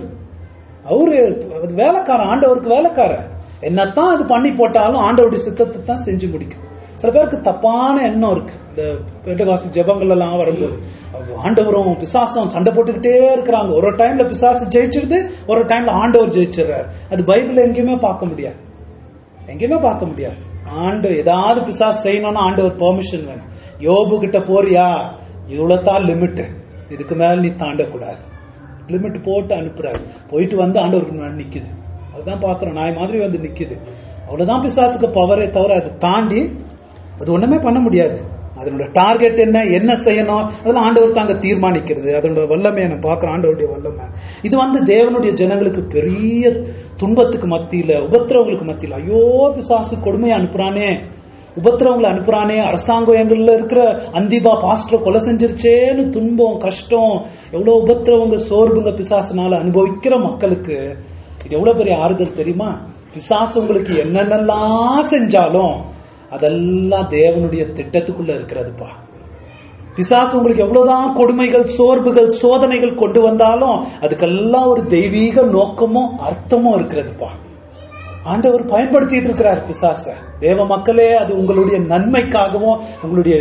அவரு வேலைக்காரன், ஆண்டவருக்கு வேலைக்காரன். என்னத்தான் அது பண்ணி போட்டாலும் ஆண்டவருடைய சித்தத்தை தான் செஞ்சு முடிக்கும். சில பேருக்கு தப்பான எண்ணம் இருக்கு. இந்த பெண்டகாஸ்ட் ஜெபங்கள் எல்லாம் வரும்போது ஆண்டவரும் பிசாசும் சண்டை போட்டுக்கிட்டே இருக்கிறாங்க. ஒரு டைம்ல பிசாசு ஜெயிச்சிருது, ஒரு டைம்ல ஆண்டவர் ஜெயிச்சிடுறாரு. அது பைபிள் எங்கேயுமே பார்க்க முடியாது, எங்கேயுமே பார்க்க முடியாது. ஆண்டு ஏதாவது பிசாசு செய்யணும்னா ஆண்டவர் பெர்மிஷன் வேணும். யோபு கிட்ட போறியா, இவ்வளவுதான் லிமிட், இதுக்கு மேல நீ தாண்டக்கூடாது, லிமிட் போட்டு அனுப்புறாரு. போயிட்டு வந்து ஆண்டவருக்கு முன்னாடி நிக்குது. அதுதான் பாக்குறோம், நாய் மாதிரி வந்து நிக்குது. அவ்வளவுதான் பிசாசுக்கு பவரே தவிர அதை தாண்டி அது ஒண்ணுமே பண்ண முடியாது. அதனோட டார்கெட் என்ன, என்ன செய்யணும், அதெல்லாம் ஆண்டவர் தாங்க தீர்மானிக்கிறது. அதனோட வல்லமையை நான் பாக்குறேன், ஆண்டவருடைய வல்லமை. இது வந்து தேவனுடைய ஜனங்களுக்கு பெரிய துன்பத்துக்கு மத்தியில, உபத்திரவங்களுக்கு மத்தியில, ஐயோ பிசாசு கொடுமையை அனுப்புறானே, உபத்திரவங்களை அனுப்புறானே, அரசாங்கம் எங்கள்ல இருக்கிற அந்திபா பாஸ்டர் கொலை செஞ்சிருச்சேன்னு துன்பம் கஷ்டம், எவ்வளவு உபத்திரவங்க சோர்வுங்க பிசாசுனால அனுபவிக்கிற மக்களுக்கு இது எவ்வளவு பெரிய ஆறுதல் தெரியுமா? பிசாசு உங்களுக்கு என்னென்னலாம் செஞ்சாலும் அதெல்லாம் தேவனுடைய திட்டத்துக்குள்ள இருக்கிறதுப்பா. பிசாசு உங்களுக்கு எவ்வளவுதான் கொடுமைகள் சோர்வுகள் சோதனைகள் கொண்டு வந்தாலும் அதுக்கெல்லாம் ஒரு தெய்வீக நோக்கமும் அர்த்தமும் இருக்கிறதுப்பா. ஆண்டவர் பயன்படுத்திட்டு இருக்கிறார் பிசாச. தேவ மக்களே, அது உங்களுடைய நன்மைக்காகவும் உங்களுடைய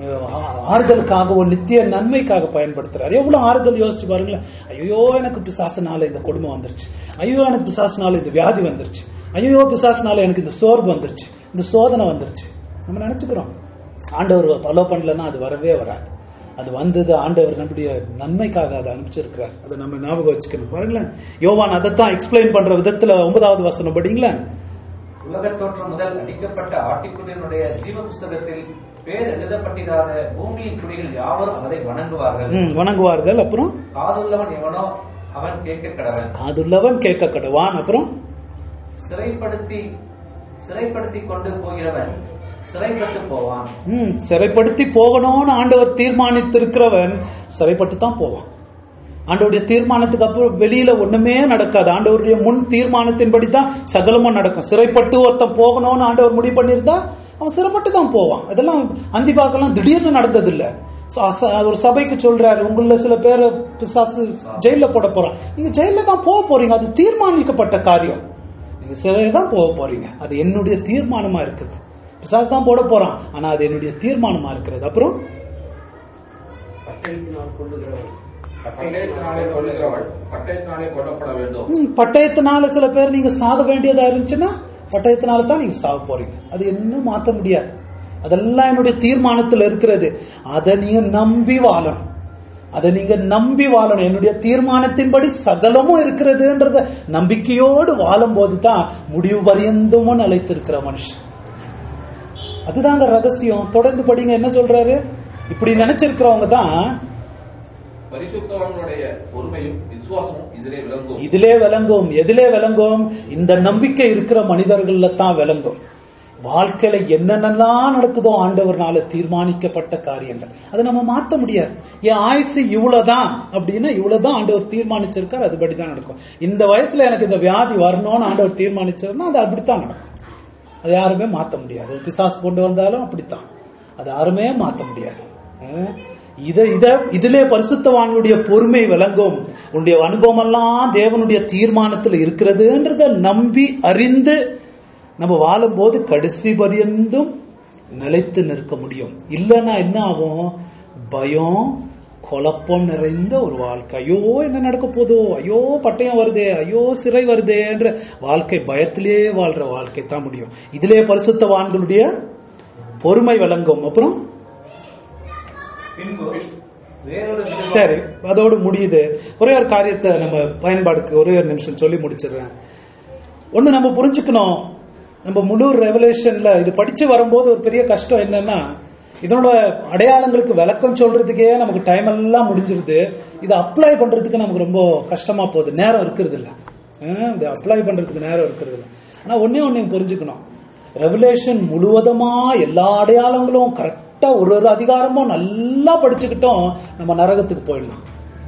ஆறுதலுக்காகவும் நித்திய நன்மைக்காக பயன்படுத்துறாரு. எவ்வளவு ஆறுதல் யோசிச்சு பாருங்களேன். ஐயோ எனக்கு பிசாசுனால இந்த கொடுமை வந்துருச்சு, ஐயோ எனக்கு பிசாசுனால இந்த வியாதி வந்துருச்சு, ஐயோ பிசாசுனால எனக்கு இந்த சோர்வு வந்துருச்சு, இந்த சோதனை வந்துருச்சு. நம்ம நினைச்சுக்கிறோம் ஆண்டவர் ஃபாலோ பண்ணலன்னா அது வரவே வராது. அது வந்தது ஆண்டவர் நம்முடைய நன்மைக்காக அதை அனுப்பிச்சிருக்கிறார். அதை நம்ம ஞாபகம் வச்சுக்கணும். பாருங்களேன், யோவான் அதைத்தான் எக்ஸ்பிளைன் பண்ற விதத்துல ஒன்பதாவது வசனம் படிங்களேன். உலகத்தோற்றம் முதல் அடிக்கப்பட்ட ஆட்டிக்குட்டியினுடைய ஜீவ புஸ்தகத்தில் பேர் எழுதப்பட்டிராத பூமியின் குடிகள் யாவரும் அதை வணங்குவார்கள் வணங்குவார்கள் அப்புறம் காதுள்ளவன் எவனோ அவன் கேட்க கடவன் காதுள்ளவன் கேட்க கடவான். அப்புறம் சிறைப்படுத்தி சிறைப்படுத்தி கொண்டு போகிறவன் சிறைப்பட்டு போவான். சிறைப்படுத்தி போகணும்னு ஆண்டவர் தீர்மானித்திருக்கிறவன் சிறைப்பட்டு தான் போவான். ஆண்டவருடைய தீர்மானத்துக்கு அப்புறம் வெளியில ஒண்ணுமே நடக்காது. ஆண்டவருடைய முன் தீர்மானத்தின்படி தான் சகலமும் நடக்கும். சிறைப்பட்டு ஒருத்தன் போகணும்னு ஆண்டவர் முடிவு பண்ணியிருந்தா அவன் சிறைப்பட்டு தான் போவான். அதெல்லாம் அந்திபாக்கெல்லாம் திடீர்னு நடந்தது இல்ல. ஒரு சபைக்கு சொல்றாரு, உங்கள சில பேர் பிசாசு ஜெயில போட போறான், நீங்க ஜெயில தான் போக போறீங்க, அது தீர்மானிக்கப்பட்ட காரியம், நீங்க சிறையை தான் போக போறீங்க, அது என்னுடைய தீர்மானமா இருக்குது. பிசாசு தான் போட போறான், ஆனா அது என்னுடைய தீர்மானமா இருக்கிறது. அப்புறம் பட்டயத்தினால சில பேர் நீங்க சாக வேண்டியதா இருந்துச்சுன்னா பட்டயத்தினால தான் நீங்க சாக போறீங்க. அது இன்னும் மாத்த முடியாது. அதெல்லாம் என்னுடைய தீர்மானத்தில் இருக்கிறது. அதை நீங்க நம்பி வாழணும். அதை நீங்க நம்பி வாழணும். என்னுடைய தீர்மானத்தின்படி சகலமும் இருக்கிறதுன்றத நம்பிக்கையோடு வாழும் போதுதான் முடிவு பரியந்தமும் நிலைத்திருக்கிற மனுஷன். அதுதாங்க ரகசியம். தொடர்ந்து படிங்க, என்ன சொல்றாரு? இப்படி நினைச்சிருக்கிறவங்க தான் பரிசுத்தவான்களுடைய பொறுமையும் விசுவாசமும் இதிலே விளங்கும். இதிலே விளங்கும். எதிலே விளங்கும்? இந்த நம்பிக்கை இருக்கிற மனிதர்கள்ல தான் விளங்கும். வாழ்க்கையில என்னென்னலாம் நடக்குதோ ஆண்டவர்னால தீர்மானிக்கப்பட்ட காரியங்கள், அதை நம்ம மாத்த முடியாது. என் ஆயுசு இவ்வளவுதான் அப்படின்னா இவ்வளவுதான் ஆண்டவர் தீர்மானிச்சிருக்காரு, அதுபடிதான் நடக்கும். இந்த வயசுல எனக்கு இந்த வியாதி வரணும்னு ஆண்டவர் தீர்மானிச்சாருன்னா அது அப்படித்தான் நடக்கும். அது யாருமே மாத்த முடியாது. பிசாசு கொண்டு வந்தாலும் அப்படித்தான், அது யாருமே மாத்த முடியாது. இத இத இதிலே பரிசுத்தவான்களுடைய பொறுமை விளங்கும். உன்னுடைய அனுபவம் எல்லாம் தேவனுடைய தீர்மானத்தில் இருக்கிறதுன்றத நம்பி அறிந்து நம்ம வாழும் போது கடைசி பரியந்தும் நிலைத்து நிற்க முடியும். இல்லைன்னா என்ன ஆகும்? பயம், குழப்பம் நிறைந்த ஒரு வாழ்க்கை. ஐயோ என்ன நடக்க போதோ, ஐயோ பட்டயம் வருதே, ஐயோ சிறை வருதே என்ற வாழ்க்கை, பயத்திலே வாழ்ற வாழ்க்கை தான் முடியும். இதிலே பரிசுத்தவான்களுடைய பொறுமை விளங்கும். அப்புறம் சரி, அதோடு முடியுது. ஒரே ஒரு காரியத்தை நம்ம பயன்பாடுக்கு ஒரே ஒரு நிமிஷம் சொல்லி முடிச்சிடுறேன். ஒண்ணு நம்ம புரிஞ்சுக்கணும், நம்ம முழு ரெவலேஷன்ல இது படிச்சு வரும்போது ஒரு பெரிய கஷ்டம் என்னன்னா, இதனோட அடையாளங்களுக்கு விளக்கம் சொல்றதுக்கே நமக்கு டைம் எல்லாம் முடிஞ்சிருது. இதை அப்ளை பண்றதுக்கு நமக்கு ரொம்ப கஷ்டமா போகுது, நேரம் இருக்கிறது இல்ல. இதை அப்ளை பண்றதுக்கு நேரம் இருக்கிறது இல்லை. ஆனா ஒன்னே ஒன்னு புரிஞ்சுக்கணும், ரெவலேஷன் முழுவதுமா எல்லா அடையாளங்களும் கரெக்டா ஒரு ஒரு அதிகாரமும் நல்லா படிச்சுக்கிட்டோம், நம்ம நரகத்துக்கு போயிடலாம்.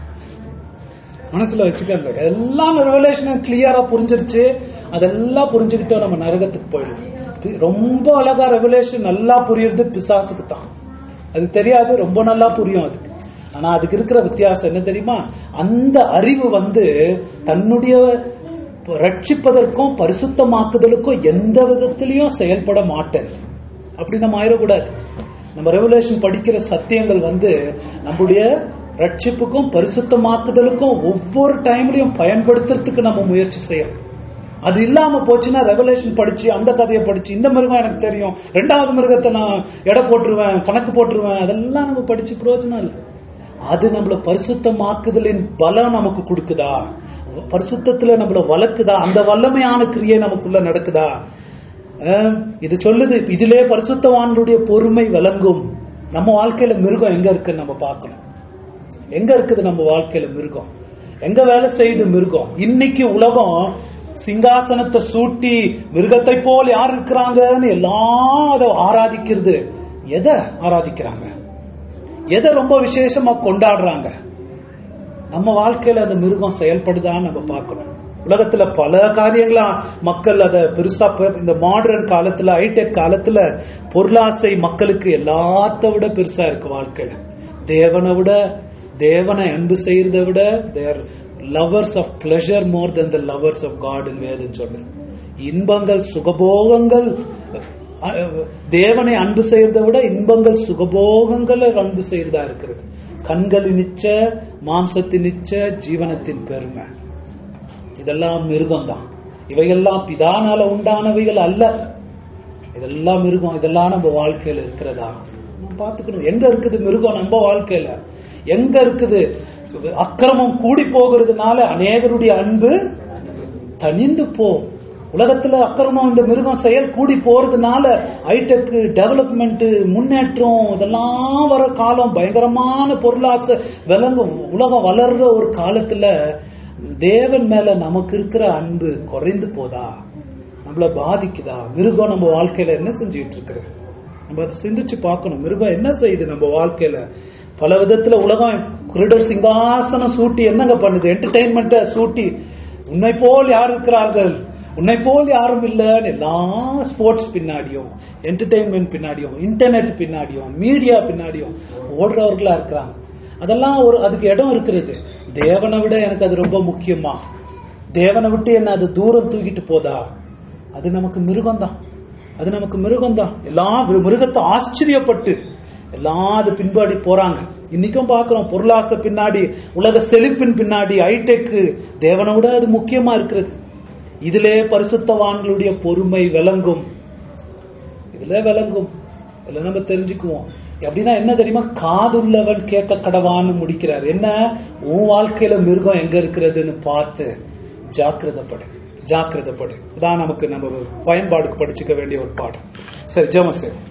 மனசுல வச்சுக்கோங்க, எல்லாம் ரெவலேஷன் கிளியரா புரிஞ்சிருச்சு, அதெல்லாம் புரிஞ்சுக்கிட்டோம் நம்ம நரகத்துக்கு போயிடலாம். ரொம்ப அழகா ரெவலேஷன் நல்லா புரியுறது பிசாசுக்கு தான், அது தெரியாது, ரொம்ப நல்லா புரியும் அதுக்கு. ஆனா அதுக்கு இருக்கிற வித்தியாசம் என்ன தெரியுமா? அந்த அறிவு வந்து தன்னுடைய ரட்சிப்பதற்கும் பரிசுத்தமாக்குதலுக்கும் எந்த விதத்திலையும் செயல்பட மாட்டேன். அப்படி நம்ம ஆயிடக்கூடாது. நம்ம ரெவலேஷன் படிக்கிற சத்தியங்கள் வந்து நம்முடைய ரட்சிப்புக்கும் பரிசுத்தமாக்குதலுக்கும் ஒவ்வொரு டைம்லயும் பயன்படுத்துறதுக்கு நம்ம முயற்சி செய்யணும். அது இல்லாம போச்சுன்னா ரெவலேஷன் படிச்சு அந்த கதையை படிச்சு இந்த மிருகம் எனக்கு தெரியும், ரெண்டாவது மிருகத்தை நான் எடை போட்டுருவேன், கணக்கு போட்டுருவேன், அதெல்லாம் நம்ம படிச்சு பிரயோஜனம் இல்லை. அது நம்மள பரிசுத்தமாக்குதலின் பலம் நமக்கு கொடுக்குதா, பரிசுத்தத்துல நம்மள வளர்க்குதா, அந்த வல்லமையான கிரியை நமக்குள்ள நடக்குதா? இது சொல்லுது, இதிலே பரிசுத்தவான்களுடைய பொறுமை விளங்கும். நம்ம வாழ்க்கையில மிருகம் எங்க இருக்குன்னு நம்ம பார்க்கணும். எங்க இருக்குது நம்ம வாழ்க்கையில மிருகம்? எங்க வேலை செய்யுது மிருகம்? இன்னைக்கு உலகம் சிங்காசனத்தை சூட்டி மிருகத்தை போல் யார் இருக்கிறாங்கன்னு எல்லாம் அதை ஆராதிக்கிறது. எதை ஆராதிக்கிறாங்க? எதை ரொம்ப விசேஷமா கொண்டாடுறாங்க? நம்ம வாழ்க்கையில அந்த மிருகம் செயல்படுதான்னு நம்ம பார்க்கணும். உலகத்துல பல காரியங்களா மக்கள் அதை பெருசா, இந்த மாடர்ன் காலத்துல ஹைடெக் காலத்துல பொருளாசை மக்களுக்கு எல்லாத்த விட பெருசா இருக்கு வாழ்க்கையில. தேவனை விட, தேவனை அன்பு செய்யறதை விட they're lovers of pleasure more than the lovers of God வேதம் சொல்லுது. இன்பங்கள் சுகபோகங்கள், தேவனை அன்பு செய்யறதை விட இன்பங்கள் சுகபோகங்கள் அன்பு செய்யறதா இருக்கிறது. கண்களின் இச்ச, மாம்சத்தின் இச்ச, ஜீவனத்தின் பெருமை, இதெல்லாம் மிருகம் தான். இவையெல்லாம் பிதானால உண்டானவைகள் அல்ல. இதெல்லாம் மிருகம். இதெல்லாம் நம்ம வாழ்க்கையில இருக்கிறதா நம்ம பாத்துக்கணும். எங்க இருக்குது மிருகம் நம்ம வாழ்க்கையில? எங்க இருக்குது? அக்கிரமம் கூடி போகிறதுனால அநேகருடைய அன்பு தனிந்து போ. உலகத்துல அக்கிரமம், இந்த மிருகம் செயல் கூடி போறதுனால ஹைடெக் டெவலப்மெண்ட், முன்னேற்றம், இதெல்லாம் வர காலம், பயங்கரமான பொருளாசை விளங்கும் உலகம் வளர்ற ஒரு காலத்துல தேவன் மேல நமக்கு இருக்கிற அன்பு குறைந்து போதா? நம்மள பாதிக்குதா? மிருகம் நம்ம வாழ்க்கையில என்ன செஞ்சுட்டு இருக்கிறது? நம்ம அதை சிந்திச்சு பார்க்கணும். மிருகம் என்ன செய்யுது நம்ம வாழ்க்கையில? பல விதத்துல உலகம் குருடர் சிங்காசனம் சூட்டி என்னங்க பண்ணுது? என்டர்டைன்மெண்ட்ட சூட்டி உன்னை போல் யார் இருக்கிறார்கள், உன்னை போல் யாரும் இல்லைன்னு எல்லா ஸ்போர்ட்ஸ் பின்னாடியும் என்டர்டைன்மெண்ட் பின்னாடியும் இன்டர்நெட் பின்னாடியும் மீடியா பின்னாடியும் ஓடுறவர்களா இருக்கிறாங்க. அதெல்லாம் ஒரு அதுக்கு இடம் இருக்கிறது. தேவனை விட எனக்கு அது ரொம்ப முக்கியமா? தேவனை விட்டு என்ன அது தூரம் தூக்கிட்டு போதா? அது நமக்கு மிருகம் தான். அது நமக்கு மிருகம் தான். எல்லா மிருகத்தை ஆச்சரியப்பட்டு எல்லாம் அது பின்பாடி போறாங்க. இன்னைக்கும் பாக்குறோம், பொருளாசை பின்னாடி, உலக செழிப்பின் பின்னாடி, ஹைடெக். தேவனை விட அது முக்கியமா இருக்கிறது. இதிலே பரிசுத்தவான்களுடைய பொறுமை விளங்கும். இதுல விளங்கும். இதுல நம்ம தெரிஞ்சுக்குவோம். அப்படின்னா என்ன தெரியுமா? காதுள்ளவன் கேட்க கடவான்னு முடிக்கிறார். என்ன, உன் வாழ்க்கையில மிருகம் எங்க இருக்கிறதுன்னு பார்த்து ஜாக்கிரதைப்படு, ஜாக்கிரதைப்படு. இதான் நமக்கு நம்ம பயன்பாடுக்கு படிச்சுக்க வேண்டிய ஒரு பாடம். சரி, ஜெபம் செய்வோம்.